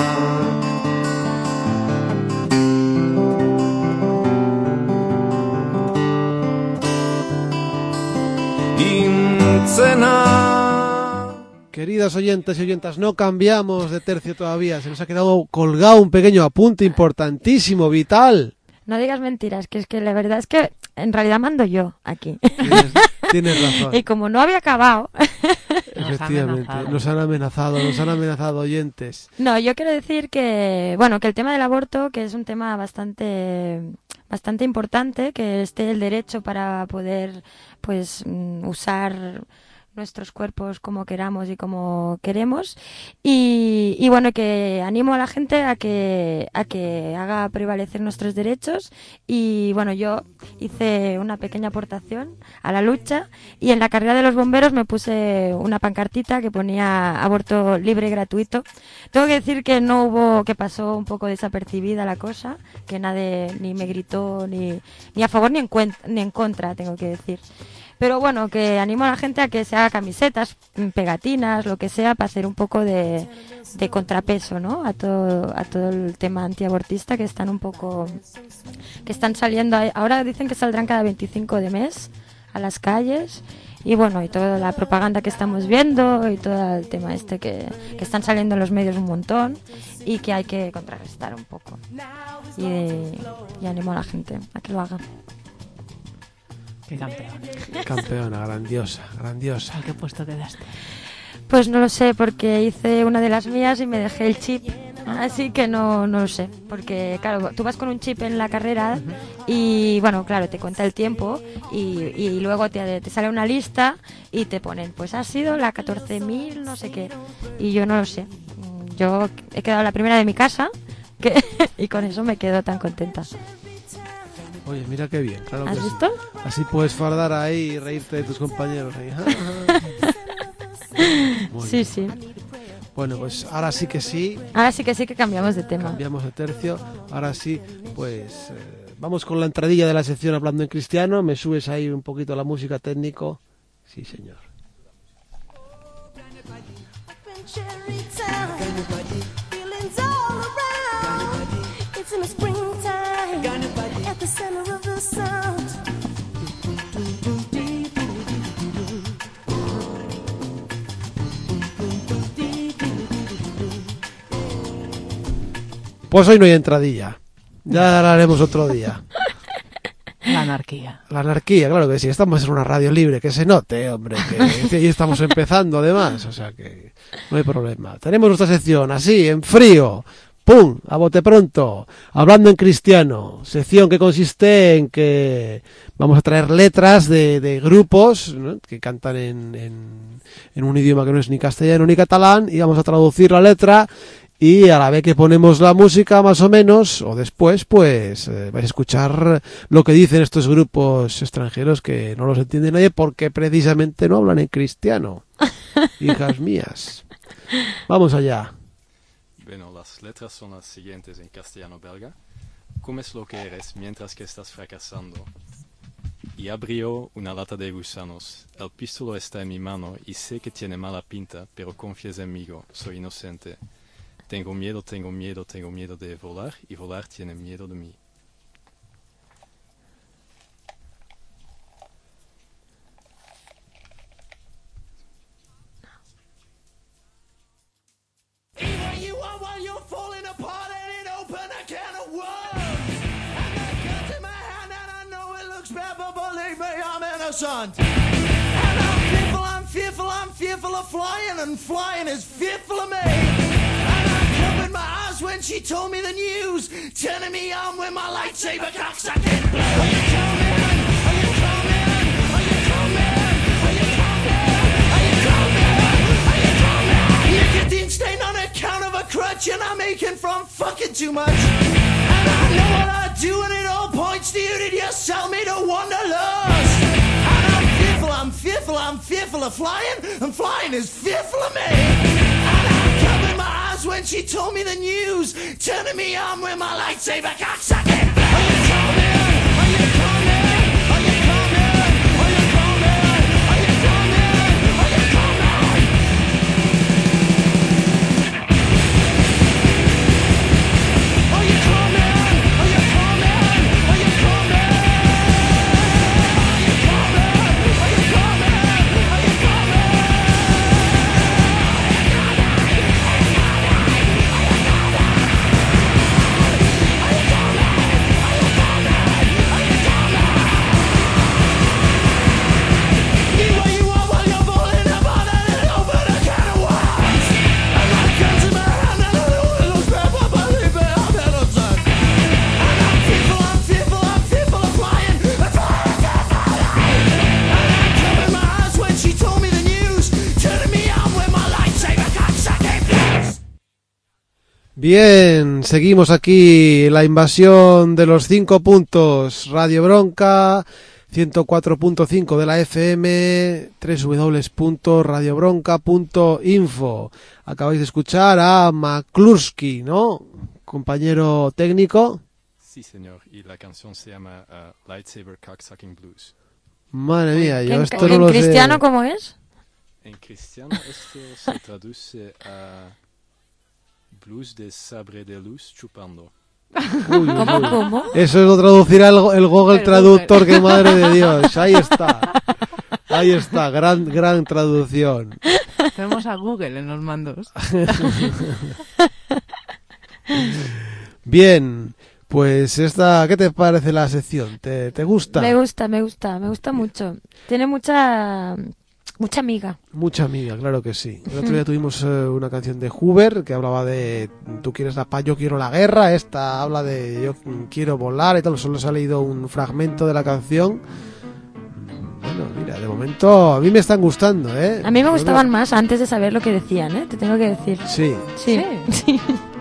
intzena. Queridas oyentes y oyentas, no cambiamos de tercio todavía, se nos ha quedado colgado un pequeño apunte importantísimo, vital. No digas mentiras, que es que la verdad es que en realidad mando yo aquí. Tienes razón. Y como no había acabado... Efectivamente, nos han amenazado oyentes. No, yo quiero decir que, bueno, que el tema del aborto, que es un tema bastante importante, que esté el derecho para poder, pues, usar nuestros cuerpos como queramos y como queremos, y bueno, que animo a la gente a que haga prevalecer nuestros derechos. Y bueno, yo hice una pequeña aportación a la lucha y en la carrera de los bomberos me puse una pancartita que ponía aborto libre y gratuito. Tengo que decir que que pasó un poco desapercibida la cosa, que nadie ni me gritó ni a favor ni en contra, tengo que decir. Pero bueno, que animo a la gente a que se haga camisetas, pegatinas, lo que sea, para hacer un poco de contrapeso, ¿no? A todo el tema antiabortista que están saliendo. Ahora dicen que saldrán cada 25 de mes a las calles. Y bueno, y toda la propaganda que estamos viendo y todo el tema que están saliendo en los medios un montón y que hay que contrarrestar un poco. Y animo a la gente a que lo haga. Qué campeona. Campeona, grandiosa. ¿A qué puesto quedaste? Pues no lo sé, porque hice una de las mías y me dejé el chip. Así que no lo sé. Porque, claro, tú vas con un chip en la carrera y, bueno, claro, te cuenta el tiempo y luego te sale una lista y te ponen, pues ha sido la 14.000, no sé qué. Y yo no lo sé. Yo he quedado la primera de mi casa y con eso me quedo tan contenta. Oye, mira qué bien, claro. ¿Has visto? Así puedes fardar ahí y reírte de tus compañeros ahí. Sí, sí. Bueno, pues ahora sí que sí. Ahora sí que cambiamos de tema. Cambiamos de tercio. Ahora sí, pues vamos con la entradilla de la sección Hablando en Cristiano. ¿Me subes ahí un poquito la música técnico? Sí, señor. Pues hoy no hay entradilla. Ya la haremos otro día. La anarquía. La anarquía, claro que sí. Estamos en una radio libre, que se note, hombre. Que y estamos empezando además, o sea que no hay problema. Tenemos nuestra sección así, en frío. ¡Pum! A bote pronto. Hablando en Cristiano. Sección que consiste en que vamos a traer letras de grupos, ¿no?, que cantan en un idioma que no es ni castellano ni catalán, y vamos a traducir la letra. Y a la vez que ponemos la música, más o menos, o después, pues vais a escuchar lo que dicen estos grupos extranjeros que no los entiende nadie porque precisamente no hablan en cristiano. Hijas mías. Vamos allá. Bueno, las letras son las siguientes en castellano-belga. Comes lo que eres mientras que estás fracasando. Y abrió una lata de gusanos. El pistola está en mi mano y sé que tiene mala pinta, pero confíes en mí, soy inocente. Tengo miedo de volar y volar tiene miedo de mí. I'm fearful of flying, and flying is fearful of me. And eyes when she told me the news, turning me on with my lightsaber cocksucking. Are you coming? Are you coming? Are you coming? Are you coming? Are you coming? Are you coming? Nicotine stain on account of a crutch, and I'm aching from fucking too much. And I know what I do, and it all points to you. Did you sell me to Wanderlust? And I'm fearful of flying, and flying is fearful of me. And I covered my eyes when she told me the news, turning me on with my lightsaber cocksucking. Are you coming? Are you coming? Are you coming? Are you coming? Are you coming? Are you coming? Are you coming? Are you coming? Are you coming? Are you coming? Are you coming? Are you coming? Be where you are while you're falling apart, and it open a can of worms. And my guns in my hand, and I know it looks bad, but believe me, I've had a son. And I'm fearful of flying, and flying. And I covered my eyes when she told me the news, turning me on with my lightsaber cocksucking blues. Bien, seguimos aquí la invasión de los 5 puntos. Radio Bronca, 104.5 de la FM, www.radiobronca.info. Acabáis de escuchar a McCluskey, ¿no? Compañero técnico. Sí, señor, y la canción se llama Lightsaber Cocksucking Blues. Madre mía, yo ¿En, esto no en lo cristiano sé. cómo es? En cristiano esto se traduce a blues de sabre de luz chupando. Uy, ¿Cómo? Eso lo traducirá el Google El Traductor, Google. que madre de Dios. Ahí está, gran traducción. Tenemos a Google en los mandos. Bien, pues ¿qué te parece la sección? ¿Te gusta? Me gusta mucho. Tiene mucha amiga. Mucha amiga, claro que sí. El otro día tuvimos una canción de Hoover que hablaba de tú quieres la paz, yo quiero la guerra. Esta habla de yo quiero volar y tal. Solo se ha leído un fragmento de la canción. Bueno, mira, de momento a mí me están gustando, ¿eh? A mí me Yo gustaban más antes de saber lo que decían, ¿eh? Te tengo que decir. Sí. Sí. Sí.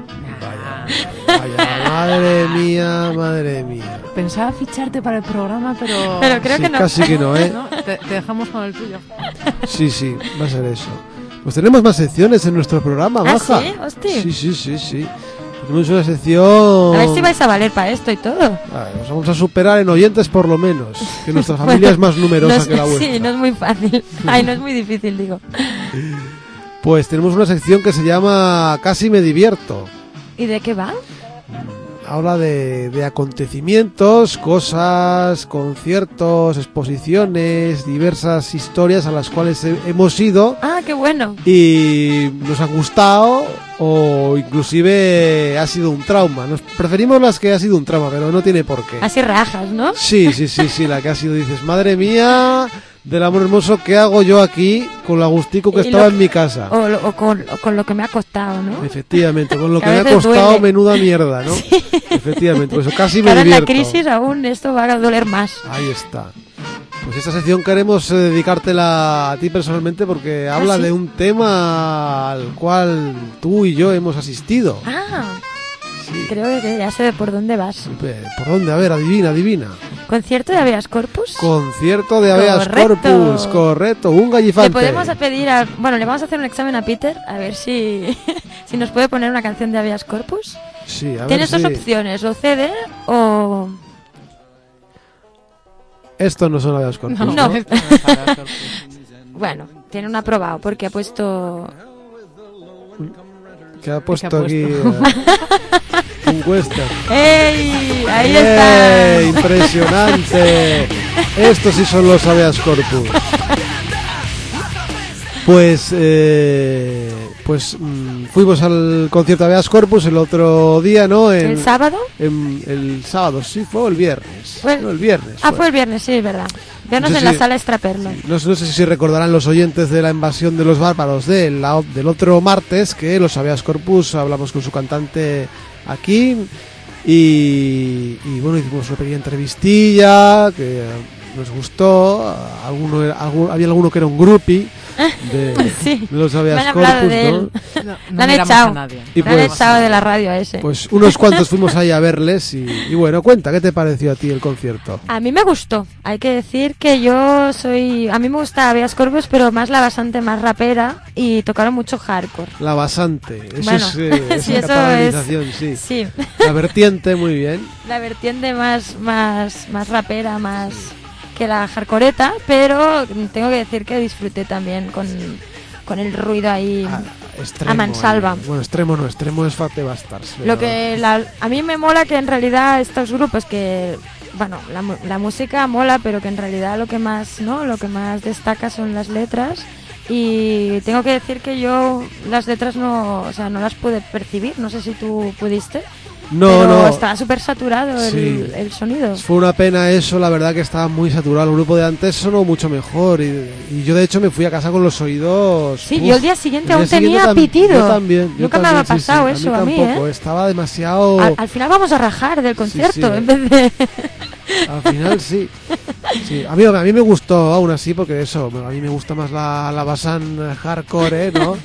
Vaya, madre mía. Pensaba ficharte para el programa, pero... Pero creo Sí, que no. casi que no, ¿eh? No, te dejamos con el tuyo. Sí, va a ser eso. Pues tenemos más secciones en nuestro programa, ¿Ah, Maja. sí? Hostia. Sí. Tenemos una sección... A ver si vais a valer para esto y todo. Nos vamos a superar en oyentes por lo menos. Que nuestra familia es más numerosa no es- que la vuestra. Sí, no es muy fácil. Ay, no es muy difícil, digo. Pues tenemos una sección que se llama Casi me divierto. ¿Y de qué va? Habla de acontecimientos, cosas, conciertos, exposiciones, diversas historias a las cuales hemos ido Ah, qué bueno. y nos han gustado o inclusive ha sido un trauma. Nos preferimos las que ha sido un trauma, pero no tiene por qué. Así rajas, ¿no? Sí, la que ha sido, dices, madre mía, del amor hermoso, ¿qué hago yo aquí con lo agustico que Y estaba lo- en mi casa? O con lo que me ha costado, ¿no? Efectivamente, con lo que Que a me ha veces costado duele. menuda mierda, ¿no? Efectivamente, pues casi Que me ahora en la divierto. crisis aún esto va a doler más. Ahí está. Pues esta sección queremos dedicártela a ti personalmente porque habla ¿sí? de un tema al cual tú y yo hemos asistido. Ah, Sí. creo que ya sé por dónde vas. ¿Por dónde? A ver, adivina. ¿Concierto de Habeas Corpus? Concierto de Habeas Correcto. Corpus, correcto, un Le gallifante. podemos pedir bueno, le vamos a hacer un examen a Peter a ver si si nos puede poner una canción de Habeas Corpus. Sí, a ver Tienes dos si- opciones, o CD o Estos no son Habeas Corpus, No. ¿no? Esto no es para Corpus. bueno, tiene un aprobado porque ha puesto Que ha puesto puesto? aquí un western. ¡Ey! Ahí ¡Eh! está. Impresionante. Estos sí son los Habeas Corpus. Pues fuimos al concierto de Habeas Corpus el otro día, ¿no? ¿El sábado? El sábado, sí, fue o el viernes. Fue- No, el viernes. Fue el viernes, sí, es verdad. Venos No sé en la si- sala Extraperlo. No sé si recordarán los oyentes de la invasión de los bárbaros del otro martes que los Habeas Corpus hablamos con su cantante aquí y bueno, hicimos una pequeña entrevistilla que nos gustó. Había alguno que era un groupie de, Sí, de los me Habeas han hablado Corpus, de ¿no? él. No Lo han miramos echado. a nadie. Y Me han pues- echado de la radio a ese. Pues unos cuantos fuimos ahí a verles y bueno, cuenta, ¿qué te pareció a ti el concierto? A mí me gustó. Hay que decir que yo soy... A mí me gusta Habeas Corpus, pero más la bastante más rapera y tocaron mucho hardcore. La basante, eso Bueno, es esa sí, eso catalanización, sí. Sí, La vertiente, muy bien. la vertiente más rapera, más que la hardcoreta, pero tengo que decir que disfruté también con el ruido ahí. Extremo, A mansalva. bueno, extremo es Fate Bastards. Lo que a mí me mola que en realidad estos grupos que, bueno, la música mola, pero que en realidad lo que más destaca son las letras. Y tengo que decir que yo las letras no las pude percibir, no sé si tú pudiste. Pero estaba súper saturado Sí. el sonido. Fue una pena eso, la verdad que estaba muy saturado. El grupo de antes sonó mucho mejor y yo de hecho me fui a casa con los oídos. Sí, uf, yo el día siguiente el aún día siguiente tenía pitido. Yo también. Nunca me había pasado eso a mí, tampoco, estaba demasiado... Al final vamos a rajar del concierto sí. en vez de... Al final sí. Sí, a mí me gustó aún así porque eso, a mí me gusta más la basan hardcore, ¿no?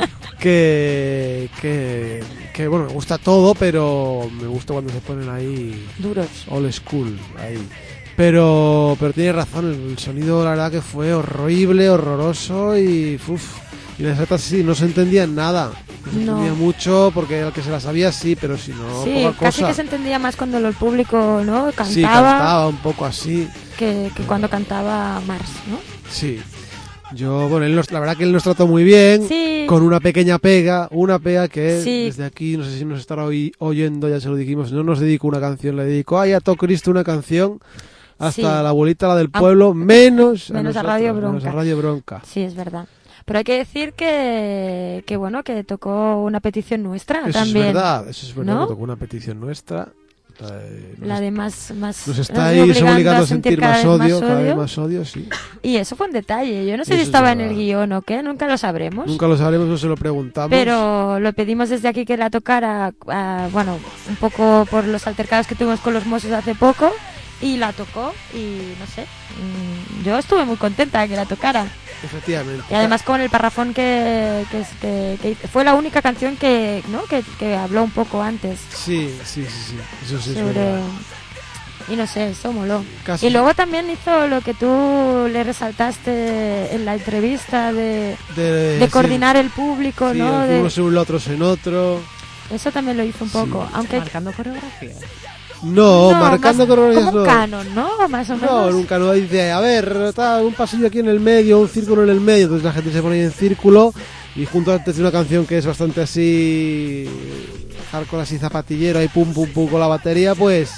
que bueno, me gusta todo, pero me gusta cuando se ponen ahí duros. old school ahí. Pero tiene razón, el sonido la verdad que fue horrible, horroroso y las letras sí, no se entendía nada. No se entendía mucho porque el que se las sabía sí, pero si no, Sí, poca casi cosa. que se entendía más cuando el público, ¿no? Cantaba, Sí, cantaba un poco así. que cuando cantaba Mars, ¿no? Sí. Bueno, la verdad que él nos trató muy bien, Sí. con una pequeña pega, que Sí. desde aquí, no sé si nos estará oyendo, ya se lo dijimos, no nos dedicó una canción, le dedicó a Cristo una canción, hasta Sí. la abuelita, la del pueblo, menos a nosotros, Radio Bronca. menos a Radio Bronca. Sí, es verdad. Pero hay que decir que bueno, que tocó una petición nuestra Eso también. eso es verdad, ¿no? que tocó una petición nuestra. La de más Nos está ahí obligando a sentir cada más vez odio, cada vez más odio, sí. Y eso fue un detalle. Yo no sé Eso si es estaba en verdad. el guión o qué, nunca lo sabremos. Nunca lo sabremos, no se lo preguntamos. Pero lo pedimos desde aquí que la tocara, bueno, un poco por los altercados que tuvimos con los Mossos hace poco, y la tocó, y no sé, yo estuve muy contenta de que la tocara. Efectivamente. Y además con el parrafón que fue la única canción que habló un poco antes Sí, eso sí es sobre... verdad. Y no sé, eso moló. Casi. Y luego también hizo lo que tú le resaltaste en la entrevista de De coordinar el público, sí, ¿no? unos en un lado, otros en otro. Eso también lo hizo un poco, Sí. aunque Marcando coreografía. No, marcando más coreografías como un no. canon, ¿no? Más o menos. No, nunca no dice, a ver, está un pasillo aquí en el medio, un círculo en el medio, entonces la gente se pone ahí en círculo y junto antes de una canción que es bastante así hardcore, así zapatillero, ahí pum pum pum con la batería, pues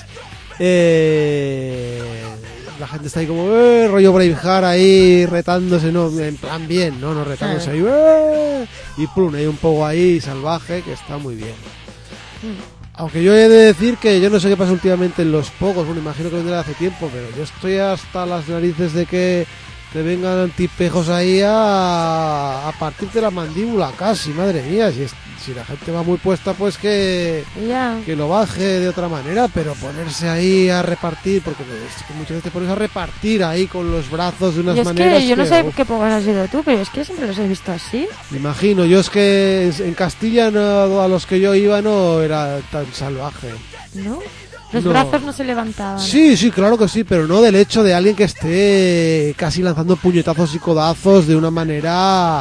la gente está ahí como rollo Braveheart ahí retándose, no, en plan bien, no retándose ahí y plum, hay un poco ahí salvaje que está muy bien. Aunque yo he de decir que yo no sé qué pasa últimamente en los pogos, bueno, imagino que vendrá hace tiempo, pero yo estoy hasta las narices de que te vengan tipejos ahí a partirte la mandíbula casi, madre mía, si la gente va muy puesta pues que lo baje de otra manera, pero ponerse ahí a repartir, porque es que muchas veces te pones a repartir ahí con los brazos de unas y es maneras que yo no sé uf, qué pogos has sido tú, pero es que siempre los he visto así. me imagino, yo es que en Castilla no, a los que yo iba no era tan salvaje. ¿No? Los No. brazos no se levantaban. Sí, claro que sí, pero no del hecho de alguien que esté casi lanzando puñetazos y codazos de una manera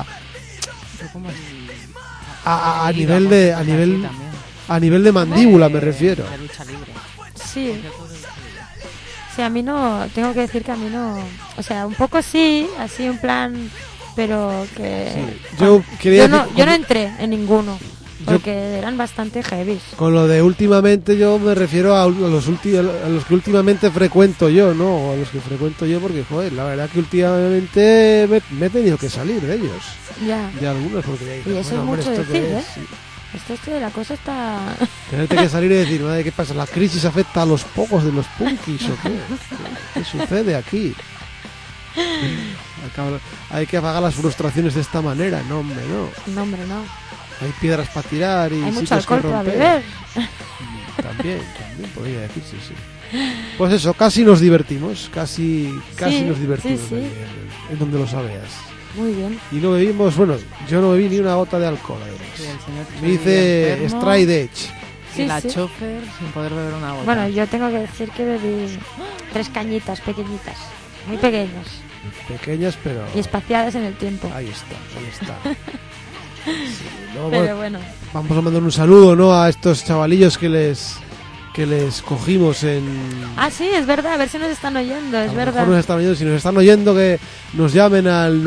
a nivel de mandíbula me refiero. De lucha libre. Sí. Sí, a mí no, tengo que decir que a mí no, o sea, un poco sí, así en plan, pero que Yo quería decir, yo no entré en ninguno, porque eran bastante heavy. con lo de últimamente yo me refiero a los que últimamente frecuento yo, ¿no? A los que frecuento yo porque, joder, la verdad que últimamente me he tenido que salir de ellos. Ya. De algunos, porque ya dices, Y eso bueno, es hombre, mucho ¿esto qué decir, es? ¿eh? Sí. Esto de la cosa está... Tenerte que salir y decir, madre, ¿qué pasa? ¿La crisis afecta a los pocos de los punkis o qué? ¿Qué sucede aquí? Hay que apagar las frustraciones de esta manera, no, hombre, no. No, hombre, no. Hay piedras para tirar y Hay mucho sitios que alcohol para romper. beber. También podría decirse, sí. Pues eso, casi nos divertimos, casi Sí, nos divertimos sí. ahí en donde lo sabeas. Muy bien. Y no bebimos, bueno, yo no bebí ni una gota de alcohol, además. Sí, el señor Me hice enfermo, straight edge. y Sí, la sí. chofer sin poder beber una gota. Bueno, yo tengo que decir que bebí 3 cañitas pequeñitas, muy pequeñas Pequeñas, pero y espaciadas en el tiempo. ahí está. Sí, no, Pero bueno, bueno, vamos a mandar un saludo, ¿no?, a estos chavalillos que les cogimos en... ah, sí, es verdad, a ver si nos están oyendo, A es lo verdad. mejor nos están oyendo. Si nos están oyendo, que nos llamen al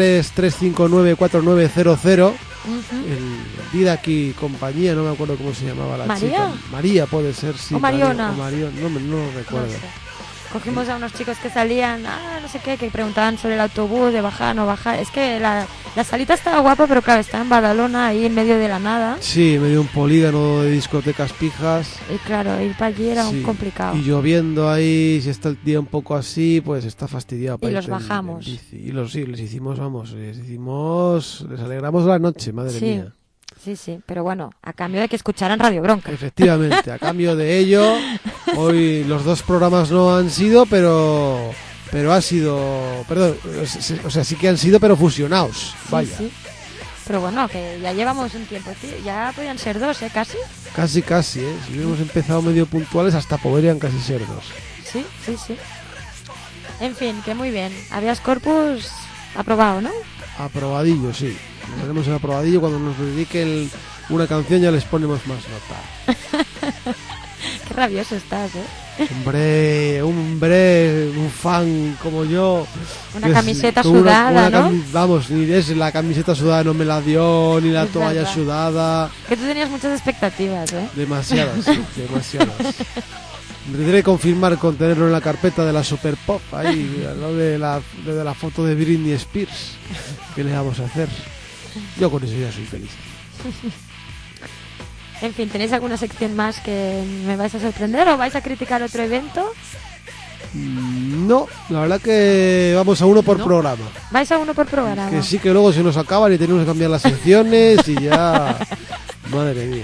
933594900. Ujú. El Didac y compañía, no me acuerdo cómo se llamaba la ¿María? chica. María puede ser, sí. ¿O Mariona? María, o no lo No recuerdo. sé. Cogimos a unos chicos que salían, no sé qué, que preguntaban sobre el autobús, de bajar, no bajar. Es que la salita estaba guapa, pero claro, estaba en Badalona, ahí en medio de la nada. Sí, me dio un polígono de discotecas pijas. Y claro, ir para allí era Sí. un complicado. Y lloviendo ahí, si está el día un poco así, pues está fastidiado. para Y los irte en bajamos. bici. Y les hicimos, les alegramos la noche, madre Sí. mía. Sí, sí, pero bueno, a cambio de que escucharan Radio Bronca. Efectivamente, a cambio de ello, hoy los 2 programas no han sido, pero ha sido, perdón, o sea, sí que han sido, pero fusionados, vaya. Sí. Pero bueno, que ya llevamos un tiempo, tío. Ya podían ser 2, casi. Casi, si hubiéramos empezado medio puntuales, hasta podrían casi ser 2. Sí. En fin, que muy bien. Habeas corpus aprobado, ¿no? Aprobadillo, sí. Nos haremos el aprobadillo. Cuando nos dediquen una canción ya les ponemos más nota. Qué rabioso estás, ¿eh? Hombre, un fan como yo. Una que camiseta con sudada, ¿no? Vamos, ni la camiseta sudada no me la dio, ni la Es toalla verdad. sudada. Que tú tenías muchas expectativas, ¿eh? Demasiadas, sí, demasiadas. Me tendré que confirmar con tenerlo en la carpeta de la Super Pop, ahí, al lado de la foto de Britney Spears. ¿Qué le vamos a hacer? Yo con eso ya soy feliz. En fin, ¿tenéis alguna sección más que me vais a sorprender o vais a criticar otro evento? No, la verdad que vamos a uno por ¿No? programa. ¿Vais a uno por programa? Que sí, que luego se nos acaban y tenemos que cambiar las secciones y ya... Madre mía.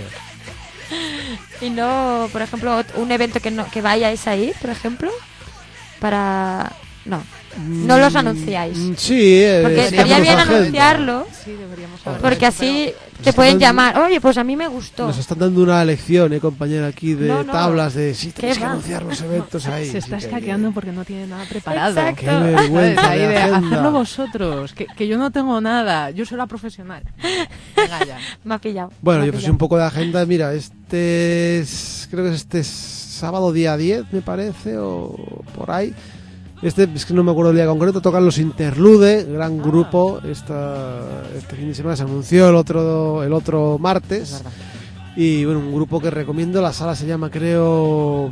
Y no, por ejemplo, un evento que vayáis a ir, por ejemplo, para... No los anunciáis. Sí, Porque estaría estamos bien en agenda. anunciarlo, Sí, deberíamos haberlo porque hecho, así Nos te pueden están- llamar. Oye, pues a mí me gustó. Nos están dando una lección, compañera, aquí de No, tablas de sí, tenéis ¿Qué que va? anunciar los eventos pero ahí. se está sí que- escaqueando porque no tiene nada preparado. Exacto. Qué vergüenza ¿Sabes? Ahí de de agenda. hacerlo vosotros, que yo no tengo nada, yo soy la profesional. Venga ya. Me ha pillado. Bueno, me ha yo pues pillado. un poco de agenda. Mira, creo que es este sábado día 10, me parece, o por ahí. Es que no me acuerdo el día concreto. Tocan los Interlude, gran grupo. Este fin de semana se anunció el otro Es martes. verdad. Y bueno, un grupo que recomiendo. La sala se llama, creo,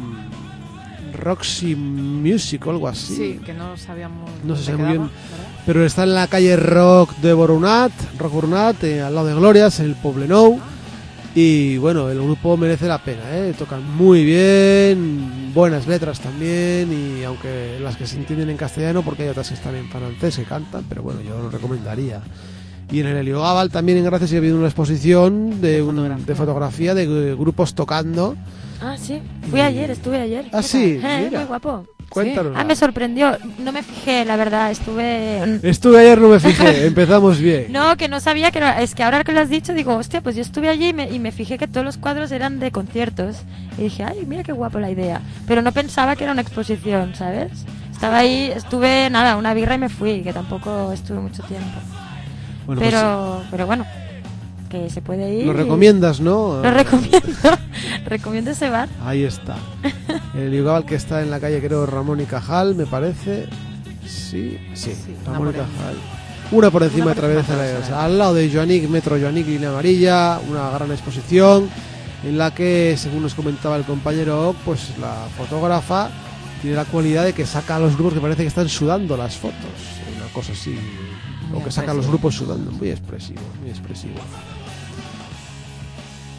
Roxy Music o algo así. Sí, que no sabíamos. No se dónde sabe muy quedaba, bien. ¿verdad? Pero está en la calle Rock Boronat, al lado de Glorias, en el Poblenou. Y bueno, el grupo merece la pena, ¿eh? Tocan muy bien, buenas letras también, y aunque las que se entienden en castellano, porque hay otras que están en francés que cantan, pero bueno, yo lo recomendaría. Y en el Heliogabal también en Gracia sí ha habido una exposición de fotografía de grupos tocando. Ah, sí. Fui ayer, estuve ayer. Ah, ¿Qué sí, tal? mira. Muy guapo. Cuéntanos. Ah, me sorprendió. No me fijé, la verdad. Estuve ayer, no me fijé, empezamos bien. No, que no sabía que era... Es que ahora que lo has dicho, digo, hostia, pues yo estuve allí y me fijé que todos los cuadros eran de conciertos. Y dije, ay, mira qué guapo la idea. Pero no pensaba que era una exposición, ¿sabes? Estaba ahí, estuve, nada, una birra y me fui, que tampoco estuve mucho tiempo. Bueno, pues, Pero bueno, que se puede ir. lo y- recomiendas, ¿no? Lo recomiendo. Recomiendo ese bar. Ahí está. El Heliogabal, que está en la calle, creo, Ramón y Cajal, me parece. Sí, una Ramón y por Cajal. Una por encima Una de por Través encima de de la Través. al lado de Joanic, Metro Joanic, línea amarilla, una gran exposición en la que, según nos comentaba el compañero Oc, pues la fotógrafa tiene la cualidad de que saca a los grupos que parece que están sudando las fotos, una cosa así, o que saca a los grupos sudando, muy expresivo, muy expresivo.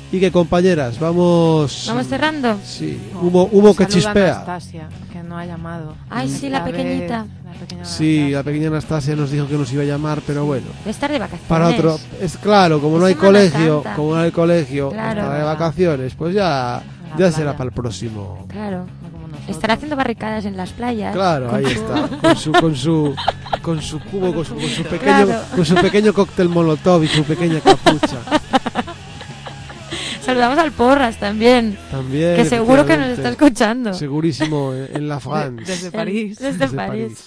Y que, compañeras, vamos... ¿Vamos cerrando? Sí, humo que Saluda a chispea. Anastasia, que no ha llamado. Ay, sí, la pequeñita. La pequeña Sí, Anastasia. la pequeña Anastasia nos dijo que nos iba a llamar, pero bueno. Debe estar de vacaciones. Para otro, es claro, como no hay Es Semana colegio, Santa. como no hay colegio, Claro. estará de vacaciones, pues ya la será playa. para el próximo. Claro. No como nosotros. Estará haciendo barricadas en las playas. Claro, con ahí su- está, con su cubo, con su pequeño, Claro. con su pequeño cóctel molotov y su pequeña capucha. Saludamos al Porras también, También. que seguro que nos efectivamente. está escuchando. Segurísimo, en la France. Desde París. Desde París.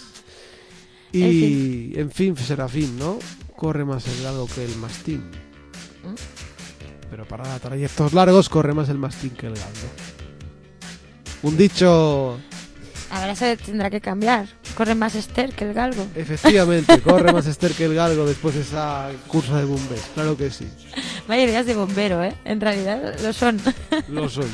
Y, en fin, Serafín, ¿no? Corre más el galgo que el mastín. Pero para trayectos largos corre más el mastín que el galgo. Un dicho... Ahora se tendrá que cambiar. Corre más Esther que el galgo. Efectivamente, corre más Esther que el galgo después de esa cursa de bombés. Claro que sí, Vaya ideas de bombero, ¿eh? En realidad lo son. lo son.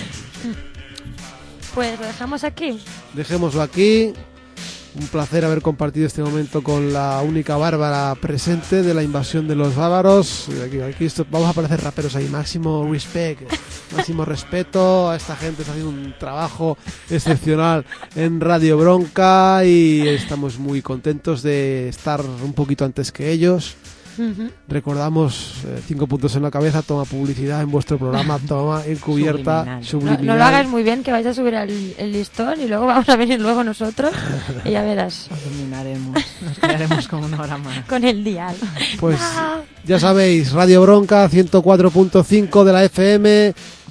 Pues lo dejamos aquí. Dejémoslo aquí. Un placer haber compartido este momento con la única bárbara presente de la invasión de los bárbaros. Aquí vamos a parecer raperos ahí. Máximo respect, máximo respeto a esta gente. Está haciendo un trabajo excepcional en Radio Bronca y estamos muy contentos de estar un poquito antes que ellos. Recordamos 5 puntos en la cabeza, toma publicidad en vuestro programa, toma encubierta, subliminal. No lo hagas muy bien, que vais a subir el listón y luego vamos a venir luego nosotros y ya verás. Nos dominaremos. Nos quedaremos con una hora más. Con el dial. Pues ya sabéis, Radio Bronca 104.5 de la FM,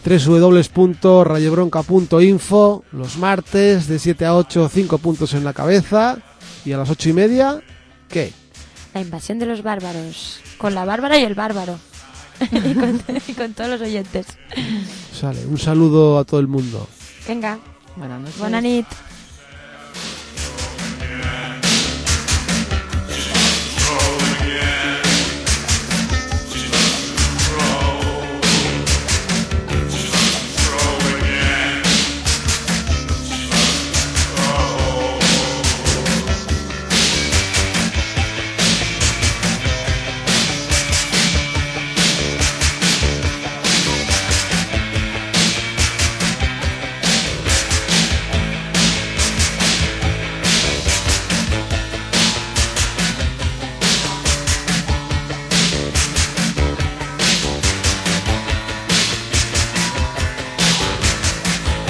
www.radiobronca.info, los martes de 7 a 8, 5 puntos en la cabeza, y a las 8:30, ¿qué? La invasión de los bárbaros. Con la bárbara y el bárbaro. y con todos los oyentes. Sale, un saludo a todo el mundo. Venga, Buenas noches. buena nit.